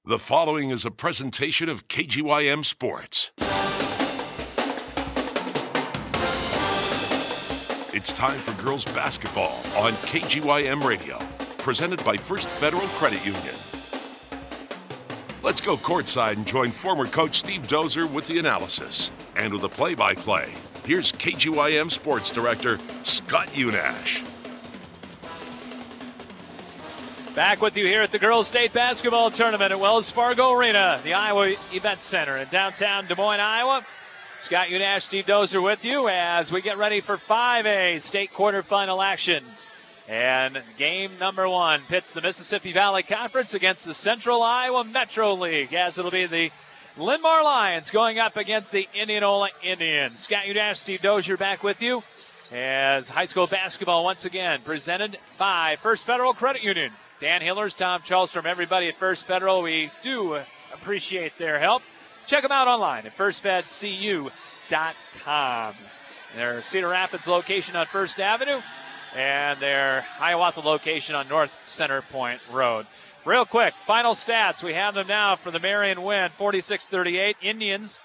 The following is a presentation of KGYM Sports. It's time for girls basketball on KGYM Radio, presented by First Federal Credit Union. Let's go courtside and join former coach Steve Dozer with the analysis. And with the play-by-play, here's KGYM Sports Director Scott Unash. Back with you here at the Girls State Basketball Tournament at Wells Fargo Arena, the Iowa Event Center in downtown Des Moines, Iowa. Scott Unash, Steve Dozer with you as we get ready for 5A state quarterfinal action. And game number one pits the Mississippi Valley Conference against the Central Iowa Metro League, as it'll be the Linn-Mar Lions going up against the Indianola Indians. Scott Unash, Steve Dozer back with you as high school basketball once again presented by First Federal Credit Union. Dan Hillers, Tom Charlstrom, everybody at First Federal, we do appreciate their help. Check them out online at firstfedcu.com. Their Cedar Rapids location on First Avenue and their Hiawatha location on North Center Point Road. Real quick, final stats. We have them now for the Marion win, 46-38. Indians,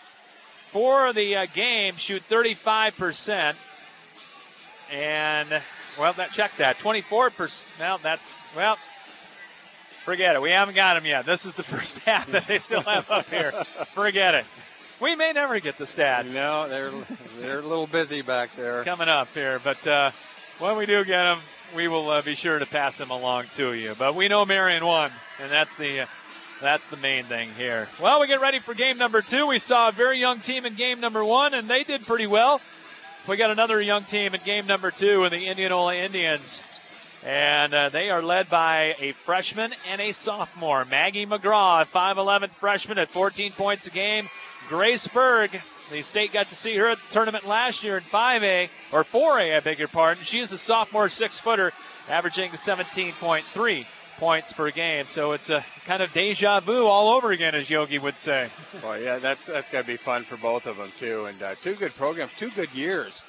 for the game, shoot 35%. And... well, check that. 24%. Forget it. We haven't got them yet. This is the first half that they still have up here. Forget it. We may never get the stats. No, they're a little busy back there. Coming up here. But when we do get them, we will be sure to pass them along to you. But we know Marion won, and that's the main thing here. Well, we get ready for game number two. We saw a very young team in game number one, and they did pretty well. We got another young team in game number two in the Indianola Indians. And they are led by a freshman and a sophomore. Maggie McGraw, a 5'11 freshman at 14 points a game. Grace Berg, the state got to see her at the tournament last year in 5A, or 4A, I beg your pardon. She is a sophomore 6-footer, averaging 17.3 points per game. So it's a kind of deja vu all over again, as Yogi would say. Well, yeah, that's got to be fun for both of them, too. And two good programs, 2 good years.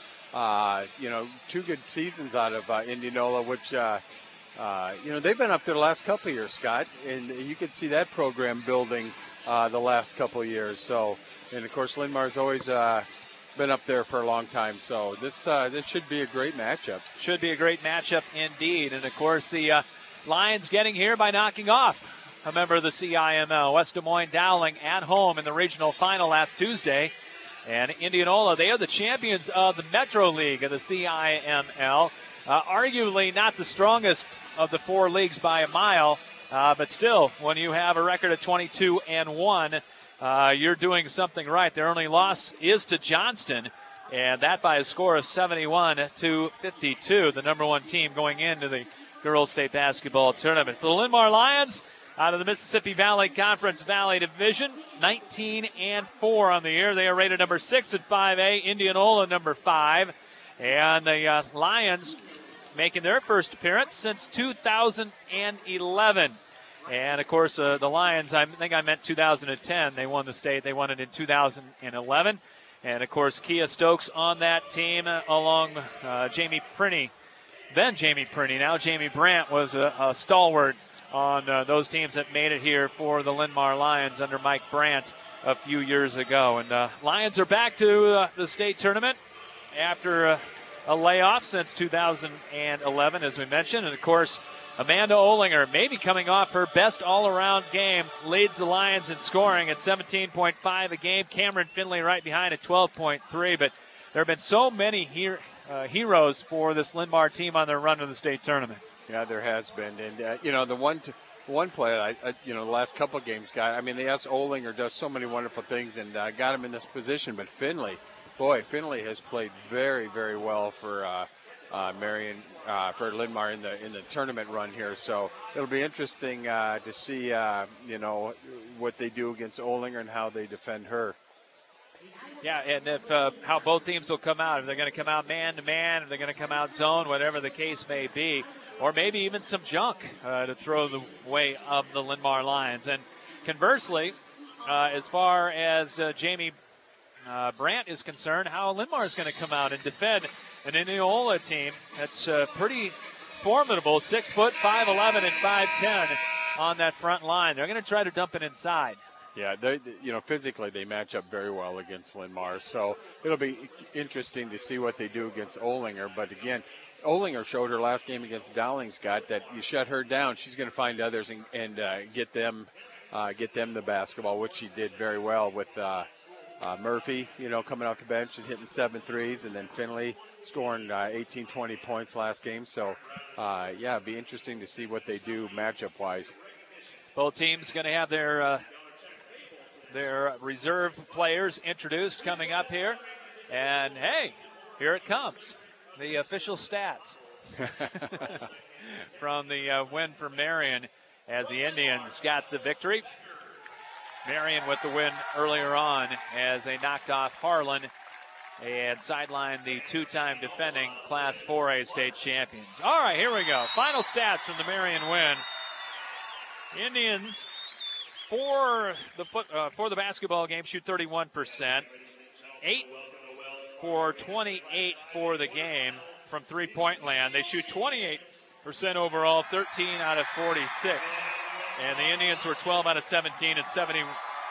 2 good seasons out of Indianola, which, they've been up there the last couple of years, Scott. And you could see that program building the last couple of years. So, and, of course, Linn-Mar's always been up there for a long time. So this should be a great matchup. Should be a great matchup indeed. And, of course, the Lions getting here by knocking off a member of the CIML, West Des Moines Dowling, at home in the regional final last Tuesday. And Indianola, they are the champions of the Metro League of the CIML. Arguably not the strongest of the 4 leagues by a mile, but still, when you have a record of 22-1, you're doing something right. Their only loss is to Johnston, and that by a score of 71-52, the number one team going into the Girls State Basketball Tournament. For the Linn-Mar Lions, out of the Mississippi Valley Conference Valley Division, 19-4 on the year. They are rated number 6 at 5A, Indianola number 5. And the Lions making their first appearance since 2011. And, of course, the Lions, I think I meant 2010. They won the state. They won it in 2011. And, of course, Kia Stokes on that team along Jamie Prinny. Then Jamie Prinny. Now Jamie Brandt was a stalwart on those teams that made it here for the Linn-Mar Lions under Mike Brandt a few years ago. And Lions are back to the state tournament after a layoff since 2011, as we mentioned. And, of course, Amanda Olinger, maybe coming off her best all-around game, leads the Lions in scoring at 17.5 a game. Cameron Finley right behind at 12.3. But there have been so many heroes for this Linn-Mar team on their run to the state tournament. Yeah, there has been. And, the one player, the last couple of games, yes, Olinger does so many wonderful things and got him in this position. But Finley has played very, very well for Marion, for Linn-Mar in the tournament run here. So it'll be interesting to see, what they do against Olinger and how they defend her. Yeah, and if how both teams will come out. If they're going to come out man-to-man, if they're going to come out zone, whatever the case may be. Or maybe even some junk to throw the way of the Linn-Mar Lions. And conversely, as far as Jamie Brandt is concerned, how Linn-Mar is going to come out and defend an Indianola team that's pretty formidable, 6 foot, 5'11", and 5'10", on that front line. They're going to try to dump it inside. Yeah, physically they match up very well against Linmar. So it'll be interesting to see what they do against Olinger. But again, Olinger showed her last game against Dowling, Scott, that you shut her down, she's going to find others and get them the basketball, which she did very well with Murphy, coming off the bench and hitting 7 threes, and then Finley scoring 18, 20 points last game. So, it'd be interesting to see what they do matchup-wise. Both teams going to have their reserve players introduced coming up here. And, hey, here it comes. The official stats from the win for Marion as the Indians got the victory. Marion with the win earlier on as they knocked off Harlan and sidelined the two-time defending Class 4A state champions. All right, here we go. Final stats from the Marion win. Indians for the basketball game shoot 31%, 8 for 28 for the game from three-point land. They shoot 28% overall, 13 out of 46. And the Indians were 12 out of 17 and 71%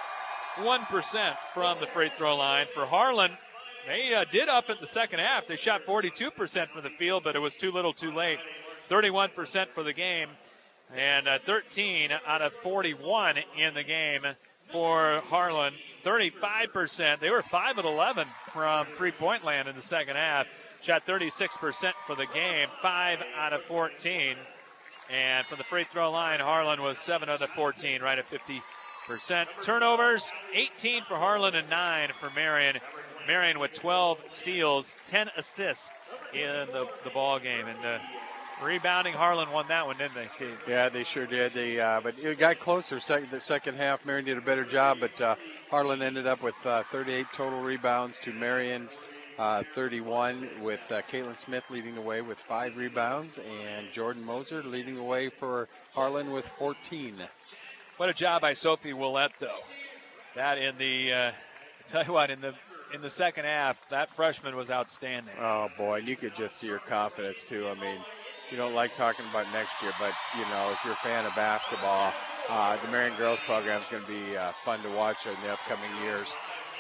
from the free throw line. For Harlan, they did up in the second half. They shot 42% from the field, but it was too little too late. 31% for the game and 13 out of 41 in the game for Harlan. 35%. They were 5 of 11 from three-point land in the second half. Shot 36% for the game, 5 out of 14. And from the free throw line, Harlan was 7 out of 14, right at 50%. Turnovers, 18 for Harlan and 9 for Marion. Marion with 12 steals, 10 assists in the ball game. And rebounding, Harlan won that one, didn't they, Steve? Yeah, they sure did. But it got closer the second half. Marion did a better job, but Harlan ended up with 38 total rebounds to Marion's 31, with Caitlin Smith leading the way with 5 rebounds, and Jordan Moser leading the way for Harlan with 14. What a job by Sophie Willette, though. That in the tell you what, in the second half, that freshman was outstanding. Oh boy, and you could just see her confidence too. I mean, you don't like talking about next year, but if you're a fan of basketball, the Marion girls program is going to be fun to watch in the upcoming years.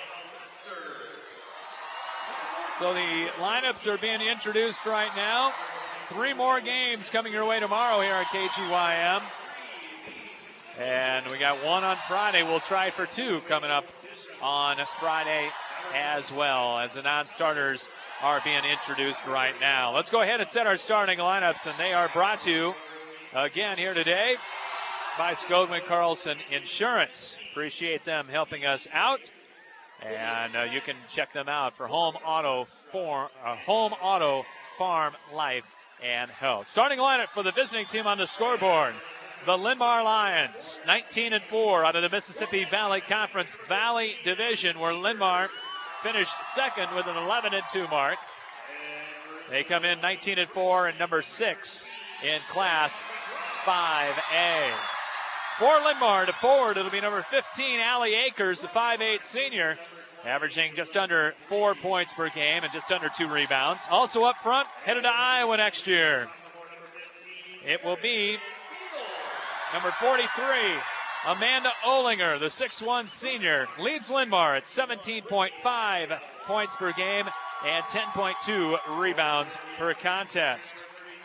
So the lineups are being introduced right now. 3 more games coming your way tomorrow here at KGYM. And we got one on Friday. We'll try for 2 coming up on Friday as well, as the non-starters are being introduced right now. Let's go ahead and set our starting lineups, and they are brought to you again here today by Skogman Carlson Insurance. Appreciate them helping us out. And you can check them out for home auto, farm, life, and health. Starting lineup for the visiting team on the scoreboard. The Linmar Lions, 19-4 out of the Mississippi Valley Conference Valley Division, where Linmar finished second with an 11-2 mark. They come in 19-4 and number 6 in Class 5A. For Linmar, to forward, it'll be number 15, Allie Akers, the 5'8 senior, averaging just under 4 points per game and just under 2 rebounds. Also up front, headed to Iowa next year, it will be number 43, Amanda Olinger, the 6'1 senior, leads Linmar at 17.5 points per game and 10.2 rebounds per contest.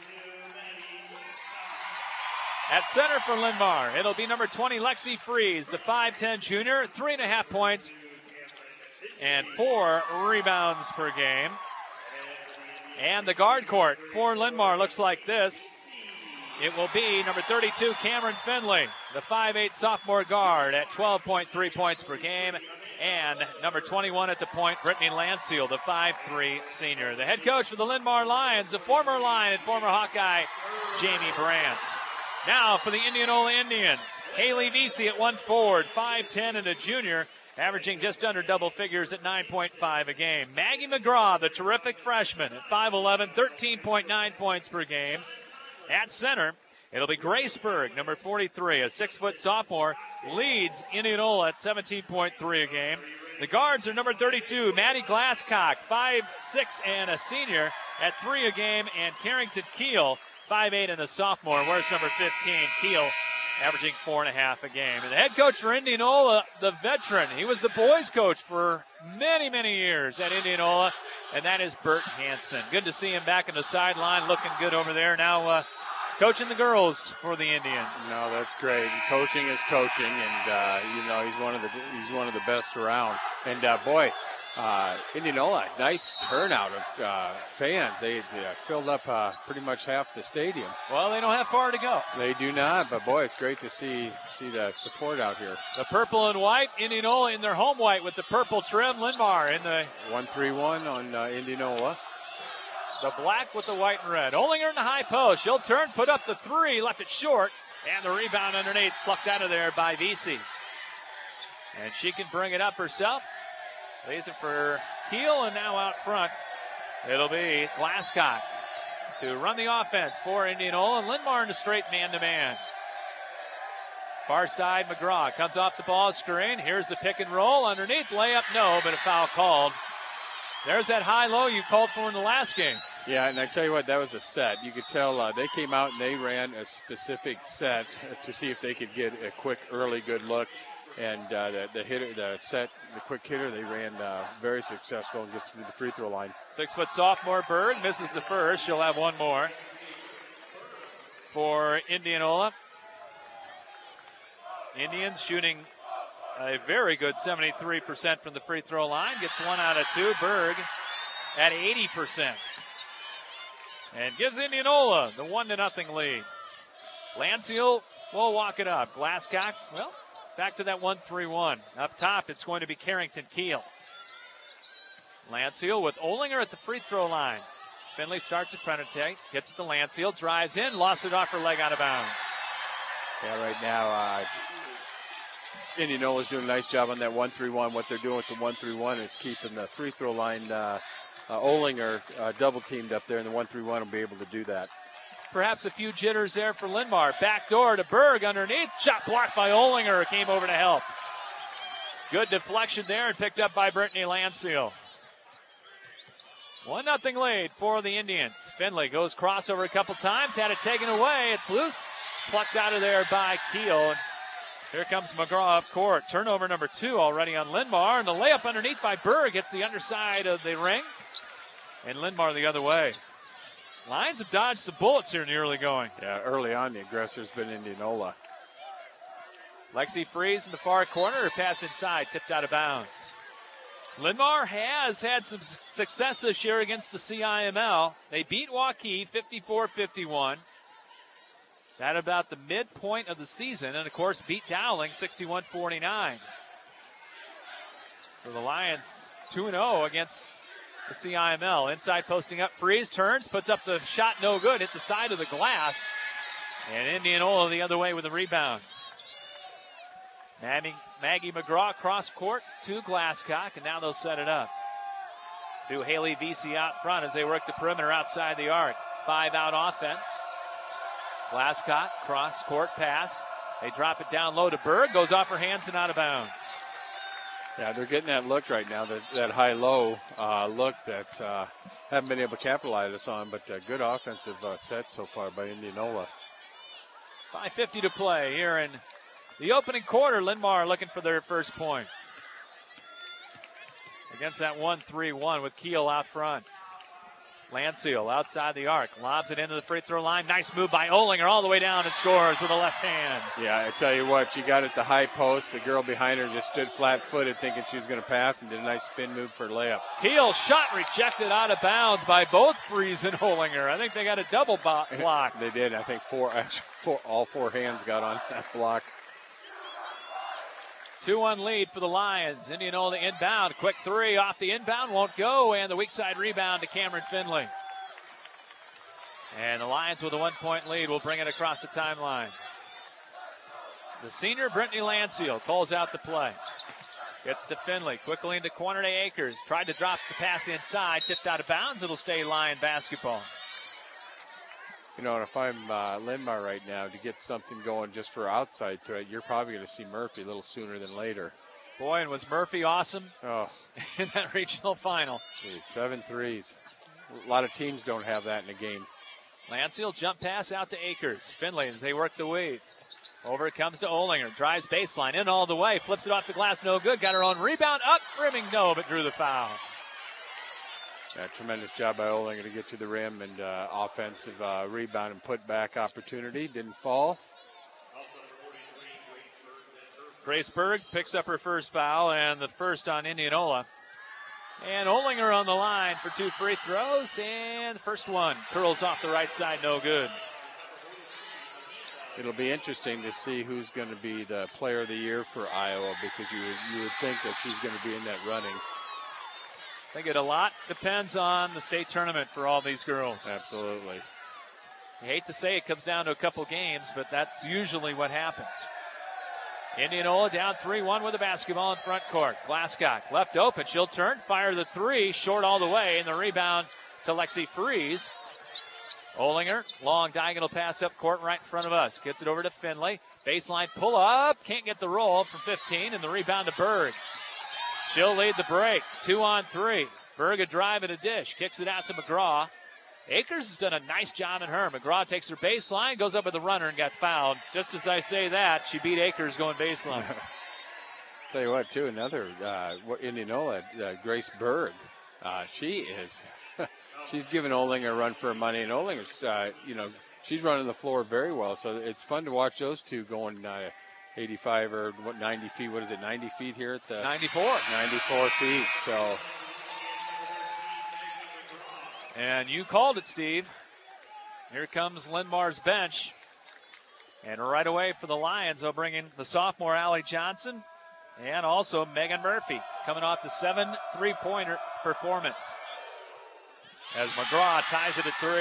At center for Linmar, it'll be number 20, Lexi Freeze, the 5'10 junior, 3.5 points and 4 rebounds per game. And the guard court for Linmar looks like this. It will be number 32, Cameron Finley, the 5'8 sophomore guard at 12.3 points per game. And number 21 at the point, Brittany Landseal, the 5'3 senior. The head coach for the Linmar Lions, the former Lion and former Hawkeye, Jamie Brandt. Now for the Indianola Indians, Haley Vesey at 1 forward, 5'10 and a junior, averaging just under double figures at 9.5 a game. Maggie McGraw, the terrific freshman, at 5'11, 13.9 points per game. At center, it'll be Grace Berg, number 43, a 6-foot sophomore, leads Indianola at 17.3 a game. The guards are number 32, Maddie Glasscock, 5'6 and a senior, at 3 a game, and Carrington Keel, 5'8 and a sophomore. Where's number 15, Keel, averaging 4.5 a game. And the head coach for Indianola, the veteran, he was the boys coach for many, many years at Indianola, and that is Bert Hansen. Good to see him back in the sideline, looking good over there. Now coaching the girls for the Indians. No, that's great. Coaching is coaching, and he's one of the best around. And Indianola, nice turnout of fans. They filled up pretty much half the stadium. Well, they don't have far to go. They do not, but boy, it's great to see the support out here. The purple and white, Indianola in their home white with the purple trim. Lindmar in the 1-3-1 on Indianola. The black with the white and red. Olinger in the high post. She'll turn, put up the three, left it short, and the rebound underneath, plucked out of there by Vesey. And she can bring it up herself. Lays it for Keel, and now out front, it'll be Glasscock to run the offense for Indianola, and Lindmar in a straight man-to-man. Far side, McGraw comes off the ball screen. Here's the pick and roll. Underneath, layup, no, but a foul called. There's that high-low you called for in the last game. Yeah, and I tell you what, that was a set. You could tell they came out and they ran a specific set to see if they could get a quick, early, good look. And the quick hitter, they ran very successful and gets to the free throw line. 6-foot sophomore Berg misses the first. She'll have one more for Indianola. Indians shooting a very good 73% from the free throw line. Gets 1 out of 2. Berg at 80%. And gives Indianola the 1-0 lead. Lanciel will walk it up. Glasscock, well, back to that 1-3-1. Up top, it's going to be Carrington Keel. Lanciel with Olinger at the free throw line. Finley starts at penalty, gets it to Lanciel, drives in, lost it off her leg out of bounds. Yeah, right now, Indianola's doing a nice job on that 1-3-1. What they're doing with the 1-3-1 is keeping the free throw line Olinger double teamed up there, and the 1-3-1 will be able to do that. Perhaps a few jitters there for Lindmar. Back door to Berg underneath. Shot blocked by Olinger. Came over to help. Good deflection there and picked up by Brittany Lanciel. 1-0 lead for the Indians. Finley goes crossover a couple times. Had it taken away. It's loose. Plucked out of there by Keel. Here comes McGraw up court. Turnover number 2 already on Lindmar. And the layup underneath by Berg hits the underside of the ring. And Lindmar the other way. Lions have dodged some bullets here in the early going. Yeah, early on the aggressor's been Indianola. Lexi Freeze in the far corner. Her pass inside, tipped out of bounds. Lindmar has had some success this year against the CIML. They beat Waukee 54-51. At about the midpoint of the season. And, of course, beat Dowling 61-49. So the Lions 2-0 against the CIML. Inside posting up, Freeze turns, puts up the shot, no good, hit the side of the glass. And Indianola the other way with the rebound. Maggie McGraw cross court to Glasscock, and now they'll set it up. To Haley Vesey out front as they work the perimeter outside the arc. 5-out offense. Glasscock, cross court pass. They drop it down low to Berg, goes off her hands and out of bounds. Yeah, they're getting that look right now, that high-low look that haven't been able to capitalize on, but good offensive set so far by Indianola. 5:50 to play here in the opening quarter. Lindmar looking for their first point. Against that 1-3-1 with Keel out front. Lanciel outside the arc, lobs it into the free throw line. Nice move by Olinger all the way down and scores with a left hand. Yeah, I tell you what, she got at the high post. The girl behind her just stood flat-footed thinking she was going to pass and did a nice spin move for a layup. Keel shot rejected out of bounds by both Freeze and Olinger. I think they got a double block. They did. I think all four hands got on that block. 2-1 lead for the Lions. Indianola inbound. Quick three off the inbound. Won't go. And the weak side rebound to Cameron Finley. And the Lions with a 1-point lead will bring it across the timeline. The senior, Brittany Lanciel, calls out the play. Gets to Finley. Quickly into corner to Akers. Tried to drop the pass inside. Tipped out of bounds. It'll stay Lion basketball. You know, and if I'm Lindmar right now, to get something going just for outside threat, you're probably going to see Murphy a little sooner than later. Boy, and was Murphy awesome in that regional final. Geez, 7 threes. A lot of teams don't have that in a game. Lancey will jump pass out to Akers. Finley as they work the weave. Over it comes to Olinger. Drives baseline in all the way. Flips it off the glass. No good. Got her own rebound. Up. Rimming. No, but drew the foul. Yeah, tremendous job by Olinger to get to the rim and offensive rebound and put back opportunity. Didn't fall. Grace Berg picks up her first foul and the first on Indianola. And Olinger on the line for 2 free throws. And the first one curls off the right side. No good. It'll be interesting to see who's going to be the player of the year for Iowa, because you would think that she's going to be in that running. I think a lot depends on the state tournament for all these girls. Absolutely. I hate to say it comes down to a couple games, but that's usually what happens. Indianola down 3-1 with the basketball in front court. Glasscock left open. She'll turn, fire the three, short all the way, and the rebound to Lexi Freeze. Olinger, long diagonal pass up court right in front of us. Gets it over to Finley. Baseline pull up. Can't get the roll from 15, and the rebound to Berg. She'll lead the break. 2-on-3. Berg a drive and a dish. Kicks it out to McGraw. Akers has done a nice job in her. McGraw takes her baseline, goes up with the runner and got fouled. Just as I say that, she beat Akers going baseline. Tell you what, too, another Indianola, Grace Berg. She is, she's giving Olinger a run for her money, and Olinger's, she's running the floor very well. So it's fun to watch those two going 85 or 90 feet. What is it, 90 feet here at the 94. 94 feet. So. And you called it, Steve. Here comes Linn-Mar's bench. And right away for the Lions, they'll bring in the sophomore Allie Johnson and also Megan Murphy, coming off the 7 3-pointer performance. As McGraw ties it at 3.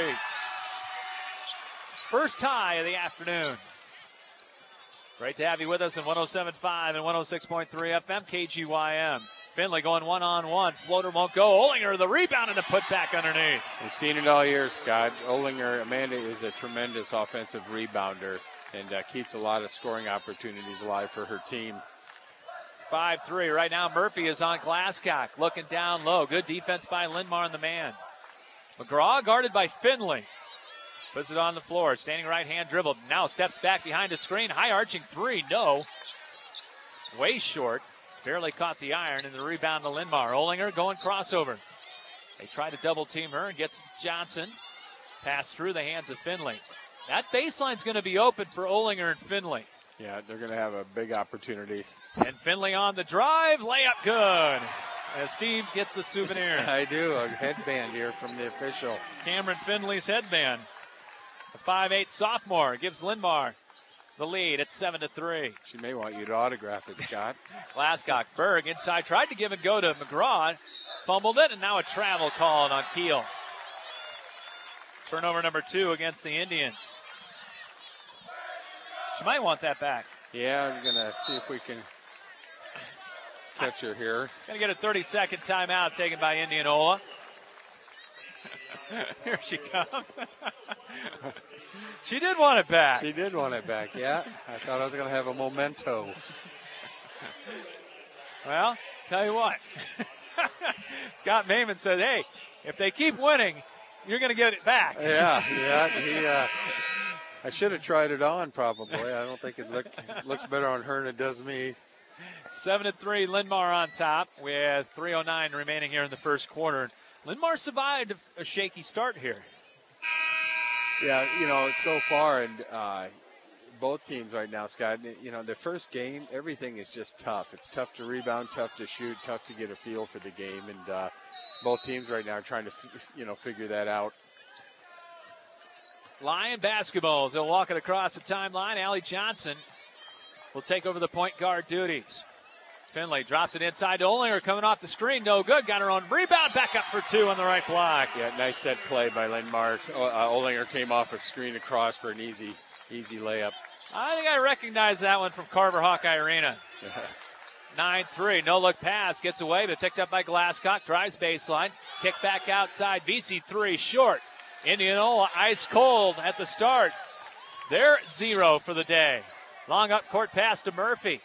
First tie of the afternoon. Great to have you with us in 107.5 and 106.3 FM KGYM. Finley going one-on-one. Floater won't go. Olinger, the rebound and the putback underneath. We've seen it all year, Scott. Amanda is a tremendous offensive rebounder and keeps a lot of scoring opportunities alive for her team. 5-3. Right now, Murphy is on Glasscock, looking down low. Good defense by Linn-Mar on the man. McGraw guarded by Finley. Puts it on the floor. Standing right hand dribble. Now steps back behind a screen. High arching 3. No. Way short. Barely caught the iron, and the rebound to Linn-Mar. Olinger going crossover. They try to double team her and gets to Johnson. Pass through the hands of Finley. That baseline's going to be open for Olinger and Finley. Yeah, they're going to have a big opportunity. And Finley on the drive. Layup good. As Steve gets the souvenir. I do. A headband here from the official. Cameron Finley's headband. The 5'8 sophomore gives Linn-Mar the lead at 7-3. She may want you to autograph it, Scott. Glasscock, Berg inside, tried to give and go to McGraw, fumbled it, and now a travel called on Keel. Turnover number 2 against the Indians. She might want that back. Yeah, I'm going to see if we can catch her here. Going to get a 30-second timeout taken by Indianola. Here she comes. She did want it back. She did want it back, yeah. I thought I was going to have a memento. Well, tell you what. Scott Maiman said, hey, if they keep winning, you're going to get it back. Yeah. I should have tried it on probably. I don't think it looks better on her than it does me. 7-3, Linn-Mar on top with 3:09 remaining here in the first quarter. Linn-Mar survived a shaky start here. Yeah, so far, and both teams right now, Scott, the first game, everything is just tough. It's tough to rebound, tough to shoot, tough to get a feel for the game, and both teams right now are trying to, figure that out. Lion basketballs. They'll walk it across the timeline. Allie Johnson will take over the point guard duties. Finley drops it inside to Olinger, coming off the screen. No good. Got her own rebound. Back up for 2 on the right block. Yeah, nice set play by Linn-Mar. Olinger came off a screen across for an easy layup. I think I recognize that one from Carver Hawkeye Arena. 9-3. No-look pass. Gets away, but picked up by Glasscock. Drives baseline. Kick back outside. VC3 short. Indianola ice cold at the start. They're 0 for the day. Long up court pass to Murphy.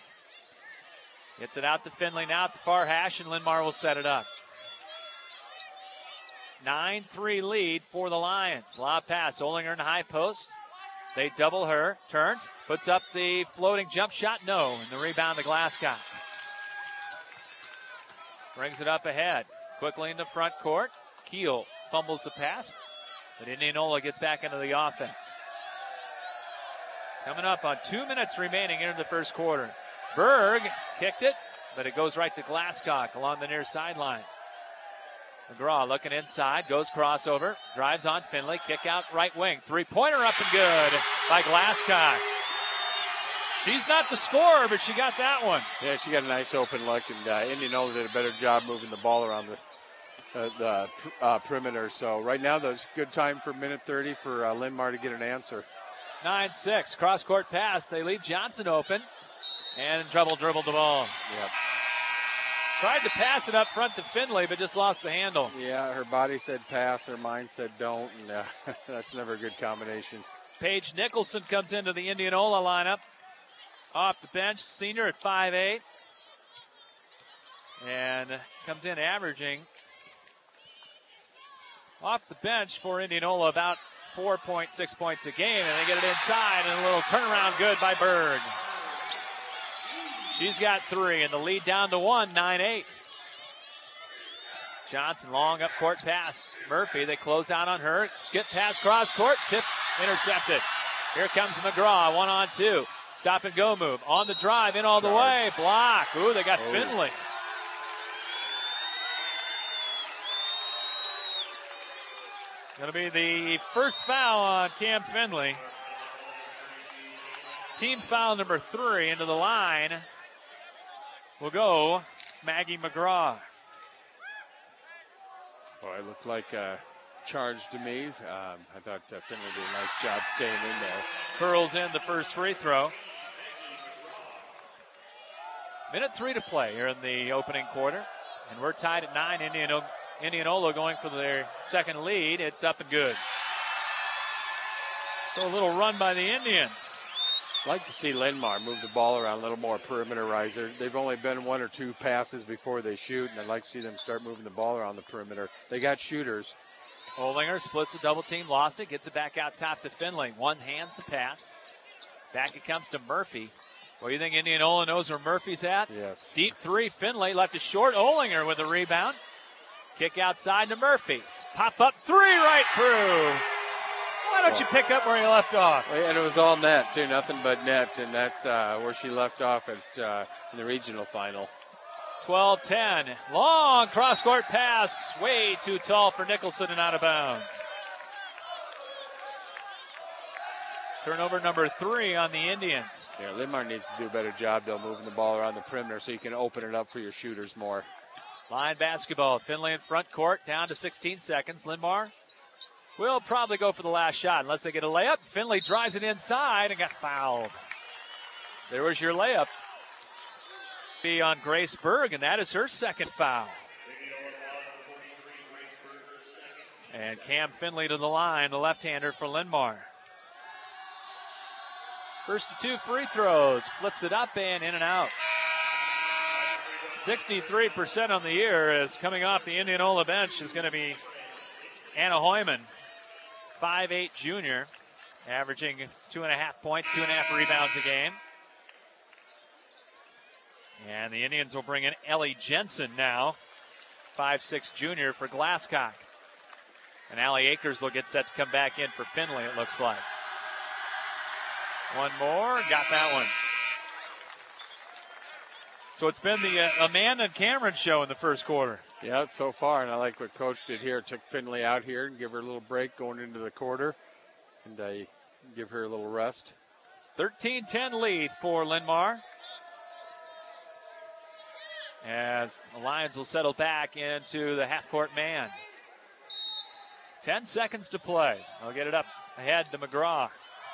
Gets it out to Finley now at the far hash, and Linn-Mar will set it up. 9-3 lead for the Lions. Lob pass, Olinger in high post. They double her, turns, puts up the floating jump shot, no, and the rebound to Glasscock. Brings it up ahead, quickly into front court. Keel fumbles the pass, but Indianola gets back into the offense. Coming up on 2 minutes remaining into the first quarter. Berg kicked it, but it goes right to Glasscock along the near sideline. McGraw looking inside, goes crossover, drives on Finley, kick out right wing. Three-pointer up and good by Glasscock. She's not the scorer, but she got that one. Yeah, she got a nice open look, and Indianola did a better job moving the ball around the perimeter. So right now, there's good time for minute 30 for Linn-Mar to get an answer. 9-6, cross-court pass. They leave Johnson open, and in trouble dribbled the ball. Yep. Tried to pass it up front to Finley, but just lost the handle. Yeah, her body said pass, her mind said don't, and that's never a good combination. Paige Nicholson comes into the Indianola lineup. Off the bench, senior at 5'8". And comes in averaging off the bench for Indianola about 4.6 points a game. And they get it inside, and a little turnaround good by Berg. She's got 3, and the lead down to 1, 9-8. Johnson, long up court pass. Murphy, they close out on her. Skip pass, cross court, tip, intercepted. Here comes McGraw, 1-on-2. Stop and go move. On the drive, in all the way. Block. Ooh, they got Finley. Going to be the first foul on Cam Finley. Team foul number 3 into the line. Will go Maggie McGraw. Well, it looked like a charge to me. I thought Finley did a nice job staying in there. Curls in the first free throw. Minute 3 to play here in the opening quarter. And we're tied at 9. Indianola going for their second lead. It's up and good. So a little run by the Indians. I'd like to see Linn-Mar move the ball around a little more perimeterizer. They've only been 1 or 2 passes before they shoot, and I'd like to see them start moving the ball around the perimeter. They got shooters. Olinger splits a double team, lost it, gets it back out top to Finley. One hands the pass. Back it comes to Murphy. Well, you think Indianola knows where Murphy's at? Yes. Deep 3, Finley left it short. Olinger with a rebound. Kick outside to Murphy. Pop up 3 right through. Why don't you pick up where you left off? And it was all net, too, nothing but net, and that's where she left off at in the regional final. 12-10. Long cross-court pass. Way too tall for Nicholson and out of bounds. Turnover number 3 on the Indians. Yeah, Linn-Mar needs to do a better job, though, moving the ball around the perimeter so you can open it up for your shooters more. Line basketball. Finley in front court, down to 16 seconds. Linn-Mar will probably go for the last shot unless they get a layup. Finley drives it inside and got fouled. There was your layup. Be on Grace Berg, and that is her second foul. And Cam Finley to the line, the left-hander for Linn-Mar. First of 2 free throws, flips it up and in and out. 63% on the year is coming off the Indianola bench is going to be Anna Hoyman, 5'8" junior, averaging 2.5 points, 2.5 rebounds a game. And the Indians will bring in Ellie Jensen now, 5'6" junior for Glasscock. And Allie Akers will get set to come back in for Finley, it looks like. One more, got that one. So it's been the Amanda and Cameron show in the first quarter. Yeah, so far, and I like what Coach did here. Took Finley out here and give her a little break going into the quarter, and give her a little rest. 13-10 lead for Linn-Mar, as the Lions will settle back into the half-court man. 10 seconds to play. They'll get it up ahead to McGraw.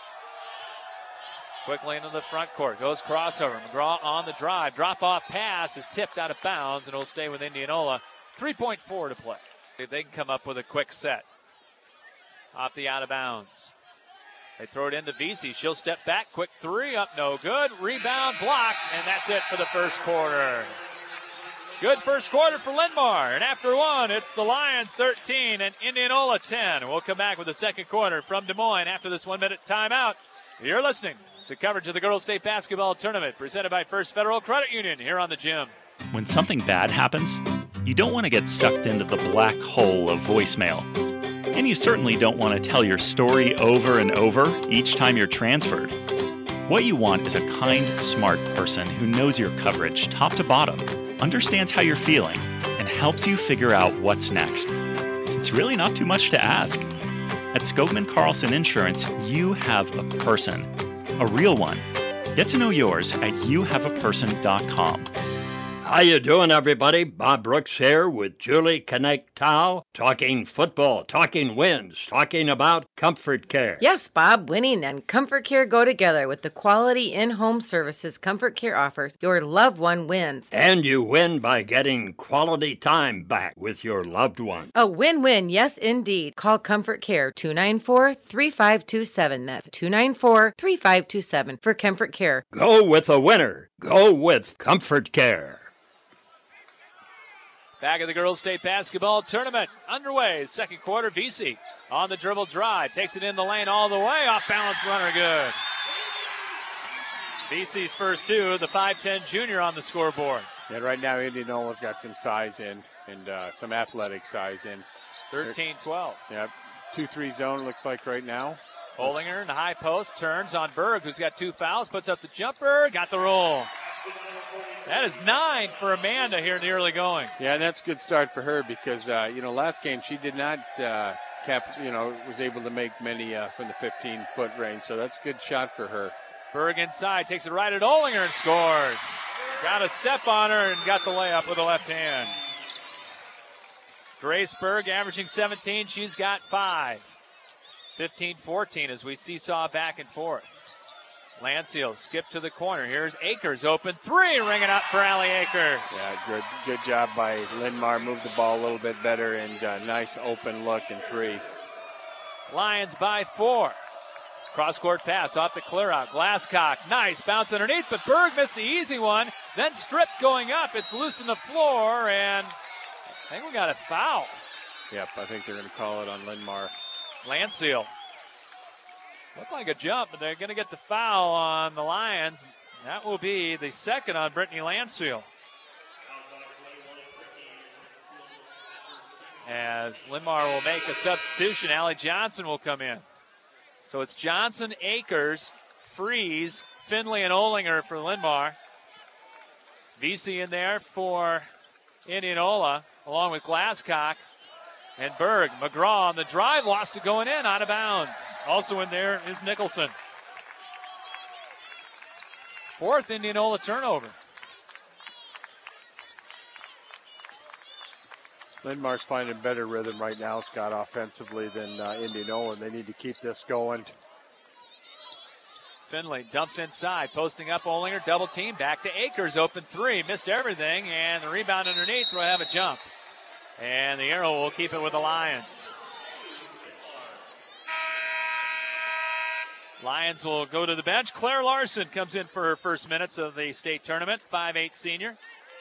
Quickly into the front court. Goes crossover. McGraw on the drive. Drop-off pass is tipped out of bounds, and it'll stay with Indianola. 3.4 to play. They can come up with a quick set. Off the out of bounds. They throw it into Vesey. She'll step back. Quick 3. Up no good. Rebound blocked, and that's it for the first quarter. Good first quarter for Linn-Mar. And after one, it's the Lions 13 and Indianola 10. We'll come back with the second quarter from Des Moines after this 1-minute timeout. You're listening to coverage of the Girls State Basketball Tournament presented by First Federal Credit Union here on the Gym. When something bad happens, you don't want to get sucked into the black hole of voicemail. And you certainly don't want to tell your story over and over each time you're transferred. What you want is a kind, smart person who knows your coverage top to bottom, understands how you're feeling, and helps you figure out what's next. It's really not too much to ask. At Skogman Carlson Insurance, you have a person, a real one. Get to know yours at youhaveaperson.com. How you doing, everybody? Bob Brooks here with Julie Connect-Tao, talking football, talking wins, talking about Comfort Care. Yes, Bob, winning and Comfort Care go together. With the quality in-home services Comfort Care offers, your loved one wins. And you win by getting quality time back with your loved one. A win-win, yes, indeed. Call Comfort Care, 294-3527. That's 294-3527 for Comfort Care. Go with a winner. Go with Comfort Care. Back at the Girls State Basketball Tournament underway. Second quarter, VC on the dribble drive. Takes it in the lane all the way. Off balance runner, good. VC's first two, the 5'10 junior on the scoreboard. Yeah, right now Indianola's got some size in and some athletic size in. 13-12. Yep, 2-3 zone looks like right now. Hollinger in the high post, turns on Berg, who's got 2 fouls, puts up the jumper, got the roll. That is 9 for Amanda here in the early going. Yeah, and that's a good start for her because, last game she did not was able to make many from the 15-foot range, so that's a good shot for her. Berg inside, takes it right at Ollinger and scores. Got a step on her and got the layup with the left hand. Grace Berg averaging 17, she's got 5. 15-14 as we seesaw back and forth. Lansfield skip to the corner. Here's Akers open 3, ringing up for Allie Akers. Yeah, good job by Linn-Mar. Moved the ball a little bit better and nice open look and 3. Lions by 4. Cross-court pass off the clear out. Glasscock, nice bounce underneath, but Berg missed the easy one. Then stripped going up. It's loose on the floor, and I think we got a foul. Yep, I think they're going to call it on Linn-Mar. Lansfield. Looked like a jump, but they're going to get the foul on the Lions. That will be the second on Brittany Lansfield. As Linn-Mar will make a substitution, Allie Johnson will come in. So it's Johnson, Akers, Freeze, Finley, and Ollinger for Linn-Mar. VC in there for Indianola, along with Glasscock. And Berg, McGraw on the drive, lost it going in, out of bounds. Also in there is Nicholson. 4th Indianola turnover. Linn-Mar's finding better rhythm right now, Scott, offensively than Indianola, and they need to keep this going. Finley dumps inside, posting up Ollinger, double team, back to Akers, open 3, missed everything, and the rebound underneath will have a jump. And the arrow will keep it with the Lions. Lions will go to the bench. Claire Larson comes in for her first minutes of the state tournament, 5'8 senior.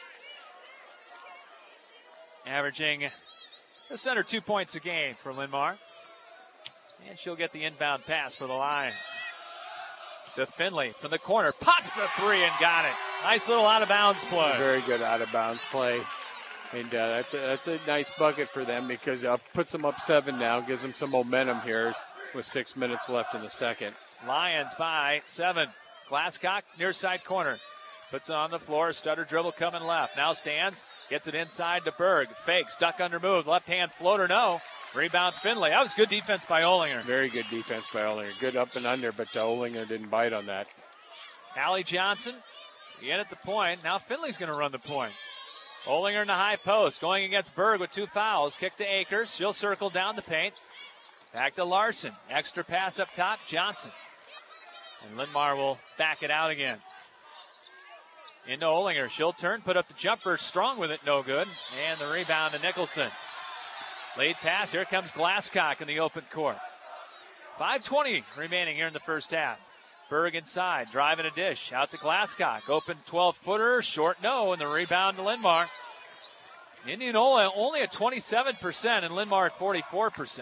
Averaging just under 2 points a game for Linn-Mar. And she'll get the inbound pass for the Lions. To Finley from the corner, pops a 3 and got it. Nice little out-of-bounds play. Very good out-of-bounds play. And that's a nice bucket for them because puts them up 7 now, gives them some momentum here with 6 minutes left in the second. Lions by 7. Glasscock, near side corner. Puts it on the floor, stutter dribble coming left. Now stands, gets it inside to Berg. Fake, stuck under move, left hand floater, no. Rebound Finley. That was good defense by Ollinger. Very good defense by Ollinger. Good up and under, but Ollinger didn't bite on that. Allie Johnson, again at the point. Now Finley's going to run the point. Ollinger in the high post, going against Berg with 2 fouls. Kick to Akers. She'll circle down the paint. Back to Larson. Extra pass up top, Johnson. And Linn-Mar will back it out again. Into Ollinger. She'll turn, put up the jumper. Strong with it, no good. And the rebound to Nicholson. Late pass. Here comes Glasscock in the open court. 5:20 remaining here in the first half. Berg inside, driving a dish. Out to Glasscock. Open 12-footer, short no, and the rebound to Linn-Mar. Indianola only at 27% and Linn-Mar at 44%.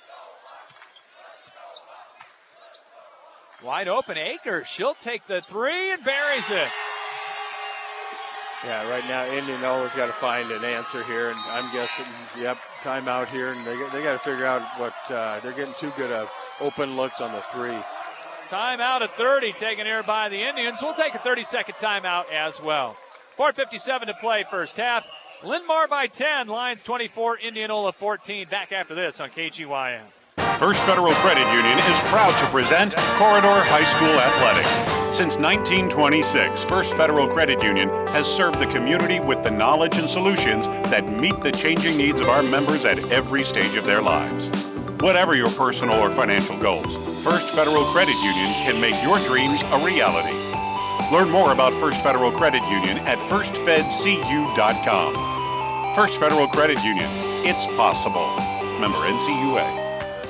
Wide open, Akers. She'll take the three and buries it. Yeah, right now Indianola's got to find an answer here, and I'm guessing, timeout here, and they got to figure out what they're getting too good of open looks on the three. Timeout at 30 taken here by the Indians. We'll take a 30-second timeout as well. 4:57 to play first half. Linn-Mar by 10, Lions 24, Indianola 14. Back after this on KGYM. First Federal Credit Union is proud to present Corridor High School Athletics. Since 1926, First Federal Credit Union has served the community with the knowledge and solutions that meet the changing needs of our members at every stage of their lives. Whatever your personal or financial goals, First Federal Credit Union can make your dreams a reality. Learn more about First Federal Credit Union at firstfedcu.com. First Federal Credit Union. It's possible. Member NCUA.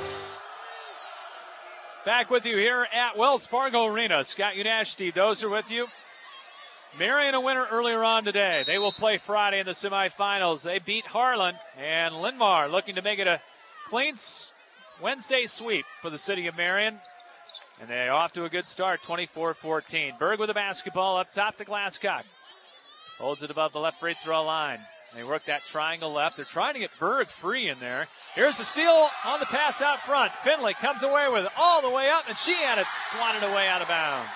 Back with you here at Wells Fargo Arena. Scott Unash, Steve Dozer with you. Marion a winner earlier on today. They will play Friday in the semifinals. They beat Harlan, and Linn-Mar looking to make it a clean Wednesday sweep for the city of Marion. And they're off to a good start, 24-14. Berg with the basketball up top to Glasscock. Holds it above the left free throw line. They work that triangle left. They're trying to get Berg free in there. Here's the steal on the pass out front. Finley comes away with it all the way up, and she had it swatted away out of bounds.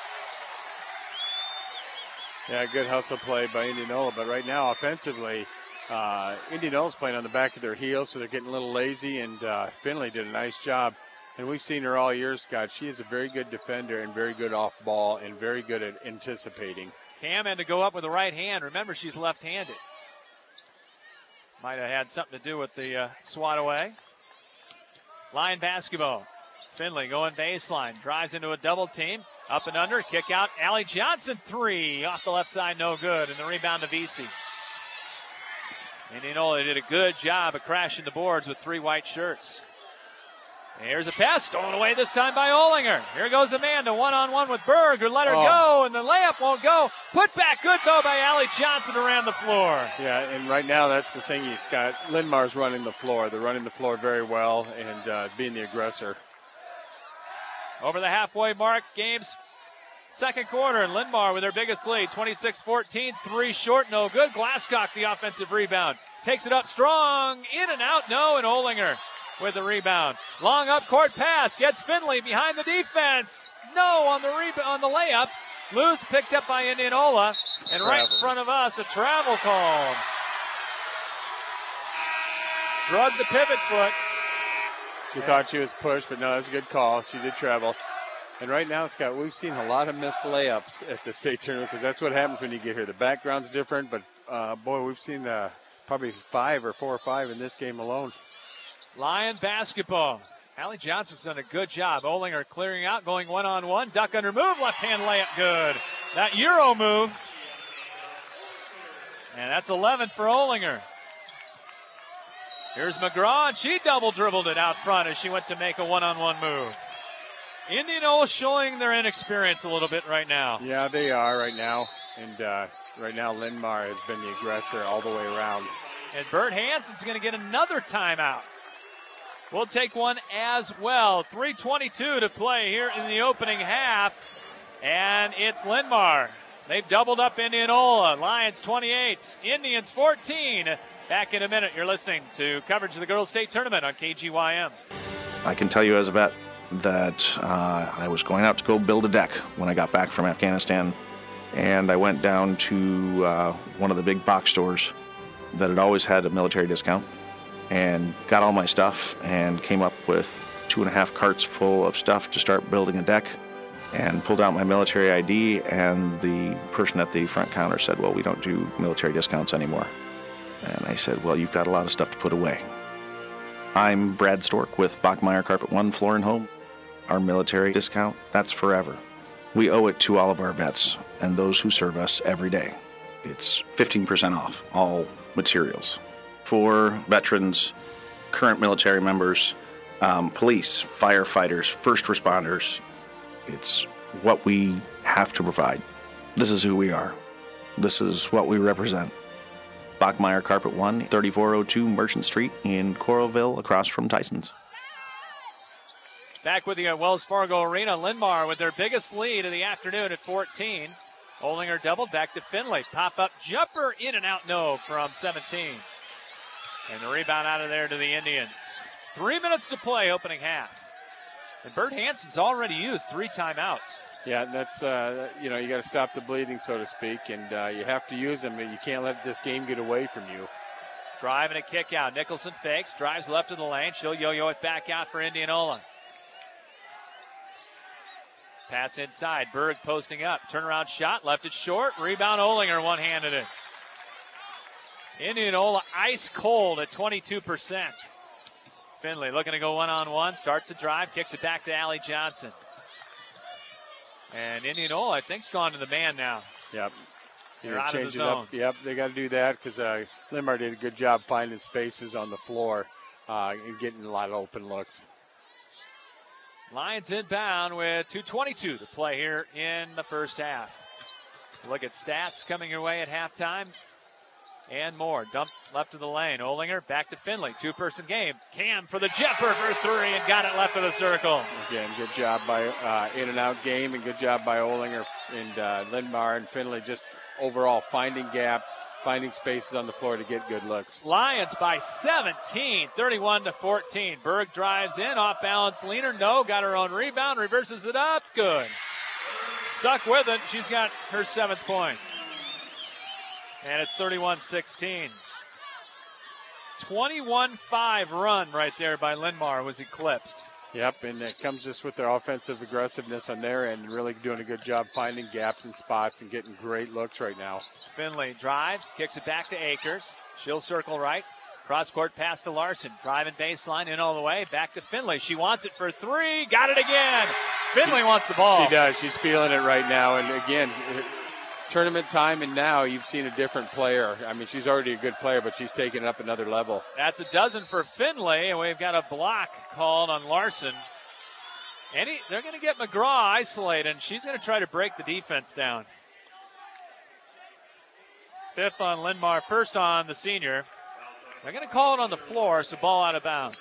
Yeah, good hustle play by Indianola, but right now offensively, Indianola's playing on the back of their heels, so they're getting a little lazy, and Finley did a nice job. And we've seen her all year, Scott. She is a very good defender and very good off ball and very good at anticipating. Cam had to go up with the right hand. Remember, she's left-handed. Might have had something to do with the swat away. Line basketball. Finley going baseline. Drives into a double team. Up and under. Kick out. Allie Johnson, three. Off the left side, no good. And the rebound to Vesey. Indianola did a good job of crashing the boards with three white shirts. Here's a pass, stolen away this time by Olinger. Here goes Amanda, one-on-one with Berg, who let her go, and the layup won't go. Put back good, though, by Allie Johnson around the floor. Yeah, and right now that's the thing, Scott. Linn-Mar's running the floor. They're running the floor very well and being the aggressor. Over the halfway mark, game's second quarter, and Linn-Mar with their biggest lead, 26-14, three short, no good. Glasscock, the offensive rebound. Takes it up strong, in and out, no, and Olinger with the rebound. Long up court pass, gets Finley behind the defense. No on the on the layup. Loose picked up by Indianola, and right in front of us, a travel call. Drug the pivot foot. She thought she was pushed, but no, that's a good call. She did travel. And right now, Scott, we've seen a lot of missed layups at the state tournament because that's what happens when you get here. The background's different, but boy, we've seen probably 4 or 5 in this game alone. Lion basketball. Allie Johnson's done a good job. Olinger clearing out, going one-on-one. Duck under move, left-hand layup good. That Euro move. And that's 11 for Olinger. Here's McGraw, and she double-dribbled it out front as she went to make a one-on-one move. Indianola showing their inexperience a little bit right now. Yeah, they are right now. And right now, Linn-Mar has been the aggressor all the way around. And Bert Hansen's going to get another timeout. We'll take one as well. 3:22 to play here in the opening half. And it's Linn-Mar. They've doubled up Indianola. Lions 28, Indians 14. Back in a minute. You're listening to coverage of the Girls State Tournament on KGYM. I can tell you as a vet that I was going out to go build a deck when I got back from Afghanistan. And I went down to one of the big box stores that had always had a military discount and got all my stuff and came up with 2.5 carts full of stuff to start building a deck, and pulled out my military ID, and the person at the front counter said, well, we don't do military discounts anymore. And I said, well, you've got a lot of stuff to put away. I'm Brad Stork with Bachmeyer Carpet One Floor and Home. Our military discount, that's forever. We owe it to all of our vets and those who serve us every day. It's 15% off all materials. For veterans, current military members, police, firefighters, first responders, it's what we have to provide. This is who we are. This is what we represent. Bachmeyer Carpet One, 3402 Merchant Street in Coralville, across from Tyson's. Back with you at Wells Fargo Arena. Linn-Mar with their biggest lead of the afternoon at 14. Olinger doubled back to Finley. Pop-up jumper in and out, no, from 17. And the rebound out of there to the Indians. 3 minutes to play, opening half. And Bert Hansen's already used 3 timeouts. Yeah, that's, you got to stop the bleeding, so to speak, and you have to use them, and you can't let this game get away from you. Drive and a kick out. Nicholson fakes, drives left of the lane. She'll yo-yo it back out for Indianola. Pass inside. Berg posting up. Turnaround shot. Left it short. Rebound Olinger one-handed it. Indianola ice cold at 22%. Finley looking to go one-on-one. Starts a drive. Kicks it back to Allie Johnson. And Indianola, I think, has gone to the man now. Yep. They're out of the zone. Yep, they got to do that because Linn-Mar did a good job finding spaces on the floor and getting a lot of open looks. Lions inbound with 2:22 to play here in the first half. Look at stats coming your way at halftime and more. Dump left of the lane. Olinger back to Finley. 2-person game. Cam for the jumper for 3 and got it left of the circle. Again, good job by in and out game and good job by Olinger and Linn-Mar and Finley just overall finding gaps, finding spaces on the floor to get good looks. Lions by 17, 31-14. Berg drives in, off balance leaner. No, got her own rebound, reverses it up. Good. Stuck with it. She's got her 7th point. And it's 31-16. 21-5 run right there by Linn-Mar was eclipsed. Yep, and it comes just with their offensive aggressiveness on their end, really doing a good job finding gaps and spots and getting great looks right now. Finley drives, kicks it back to Akers. She'll circle right. Cross-court pass to Larson. Driving baseline, in all the way. Back to Finley. She wants it for 3. Got it again. Finley wants the ball. She does. She's feeling it right now. And again, tournament time, and now you've seen a different player. I mean, she's already a good player, but she's taking it up another level. That's a dozen for Finley, and we've got a block called on Larson. They're going to get McGraw isolated, and she's going to try to break the defense down. 5th on Linn-Mar, 1st on the senior. They're going to call it on the floor, so ball out of bounds.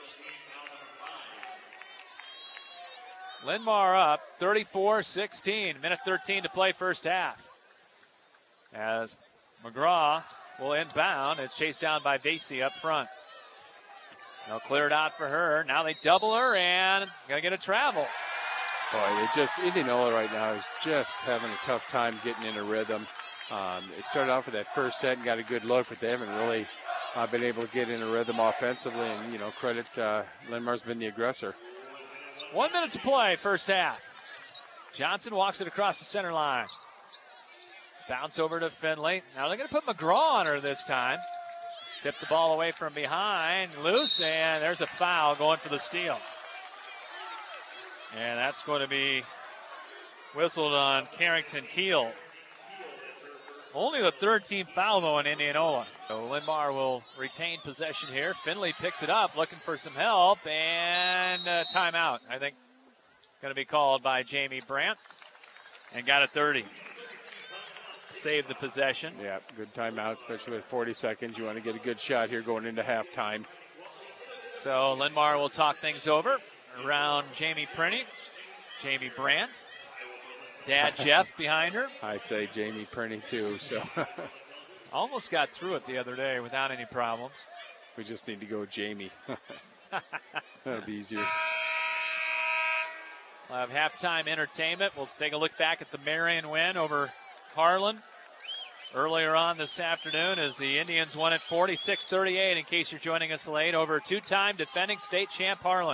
Linn-Mar up 34-16, minute 13 to play first half. As McGraw will inbound. It's chased down by Vasey up front. They'll clear it out for her. Now they double her and going to get a travel. Boy, Indianola right now is just having a tough time getting in a rhythm. They started off with that first set and got a good look, but they haven't really been able to get in a rhythm offensively. And, credit Linn-Mar's been the aggressor. 1 minute to play, first half. Johnson walks it across the center line. Bounce over to Finley. Now they're going to put McGraw on her this time. Tip the ball away from behind. Loose, and there's a foul going for the steal. And that's going to be whistled on Carrington Keel. Only the 3rd team foul, though, in Indianola. So Linn-Mar will retain possession here. Finley picks it up, looking for some help, and timeout, I think, going to be called by Jamie Brandt. And got a 30. Save the possession. Yeah, good timeout, especially with 40 seconds. You want to get a good shot here going into halftime. So Linn-Mar will talk things over around Jamie Prinny, Jamie Brandt, Dad Jeff behind her. I say Jamie Prinny too, so. Almost got through it the other day without any problems. We just need to go Jamie. That'll be easier. We'll have halftime entertainment. We'll take a look back at the Marion win over Harlan earlier on this afternoon as the Indians won at 46-38, in case you're joining us late, over 2-time defending state champ Harlan.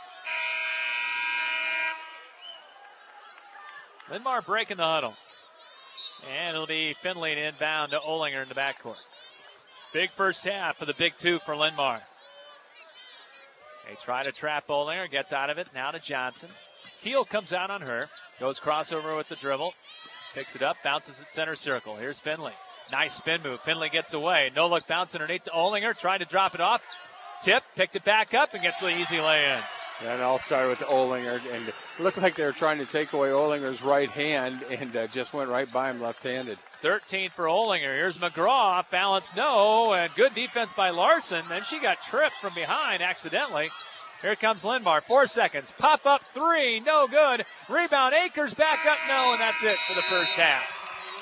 Linn-Mar breaking the huddle. And it'll be Finley inbound to Olinger in the backcourt. Big first half for the big 2 for Linn-Mar. They try to trap Olinger, gets out of it, now to Johnson. Keel comes out on her, goes crossover with the dribble. Picks it up, bounces at center circle. Here's Finley. Nice spin move. Finley gets away. No look bounce underneath to Olinger. Trying to drop it off. Tip, picked it back up and gets the easy lay-in. And it all started with Olinger, and it looked like they were trying to take away Olinger's right hand, and just went right by him left-handed. 13 for Olinger. Here's McGraw, balance no, and good defense by Larson. Then she got tripped from behind accidentally. Here comes Lindmar, 4 seconds. Pop up three, no good. Rebound, Akers back up, no, and that's it for the first half.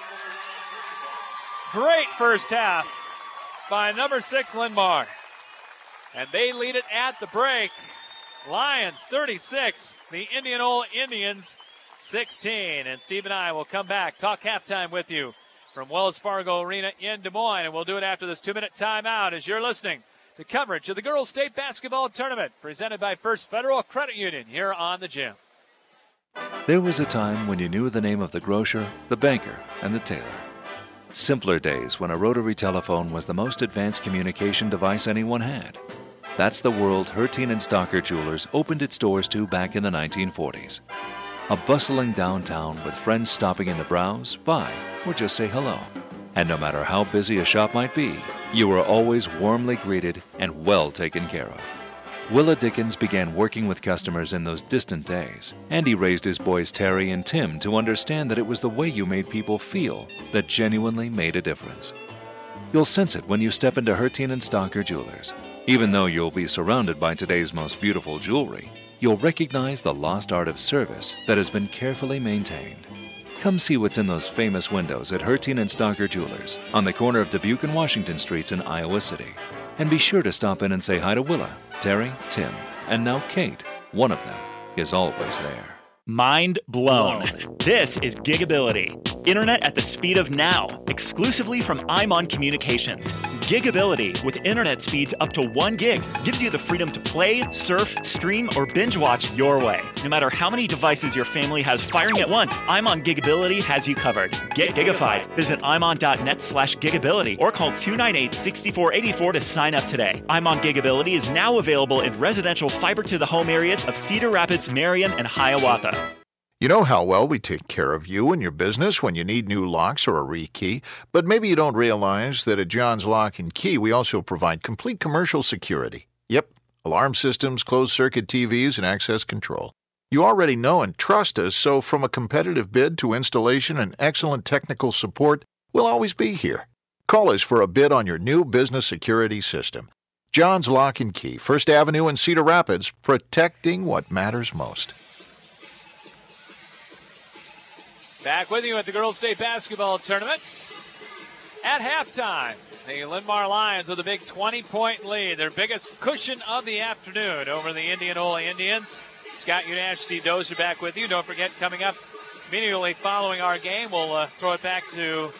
Great first half by number 6, Lindmar. And they lead it at the break. Lions 36, the Indianola Indians 16. And Steve and I will come back, talk halftime with you from Wells Fargo Arena in Des Moines. And we'll do it after this 2-minute timeout as you're listening to coverage of the Girls State Basketball Tournament presented by First Federal Credit Union here on the Gym. There was a time when you knew the name of the grocer, the banker, and the tailor. Simpler days when a rotary telephone was the most advanced communication device anyone had. That's the world Hertine and Stocker Jewelers opened its doors to back in the 1940s. A bustling downtown with friends stopping in to browse, buy, or just say hello. And no matter how busy a shop might be, you were always warmly greeted and well taken care of. Willa Dickens began working with customers in those distant days, and he raised his boys Terry and Tim to understand that it was the way you made people feel that genuinely made a difference. You'll sense it when you step into Hertine and Stocker Jewelers. Even though you'll be surrounded by today's most beautiful jewelry, you'll recognize the lost art of service that has been carefully maintained. Come see what's in those famous windows at Hertine and Stocker Jewelers on the corner of Dubuque and Washington Streets in Iowa City. And be sure to stop in and say hi to Willa, Terry, Tim, and now Kate. One of them is always there. Mind blown. This is Gigability. Internet at the speed of now, exclusively from IMON Communications. Gigability, with internet speeds up to 1 gig, gives you the freedom to play, surf, stream, or binge watch your way. No matter how many devices your family has firing at once, IMON Gigability has you covered. Get gigified. Visit imon.net/gigability or call 298-6484 to sign up today. IMON Gigability is now available in residential fiber-to-the-home areas of Cedar Rapids, Marion, and Hiawatha. You know how well we take care of you and your business when you need new locks or a rekey, but maybe you don't realize that at John's Lock & Key we also provide complete commercial security. Yep, alarm systems, closed-circuit TVs, and access control. You already know and trust us, so from a competitive bid to installation and excellent technical support, we'll always be here. Call us for a bid on your new business security system. John's Lock & Key, 1st Avenue in Cedar Rapids, protecting what matters most. Back with you at the Girls State Basketball Tournament. At halftime, the Lindmar Lions with a big 20-point lead, their biggest cushion of the afternoon over the Indianola Indians. Scott Unash, Steve Dozier back with you. Don't forget, coming up immediately following our game, we'll throw it back to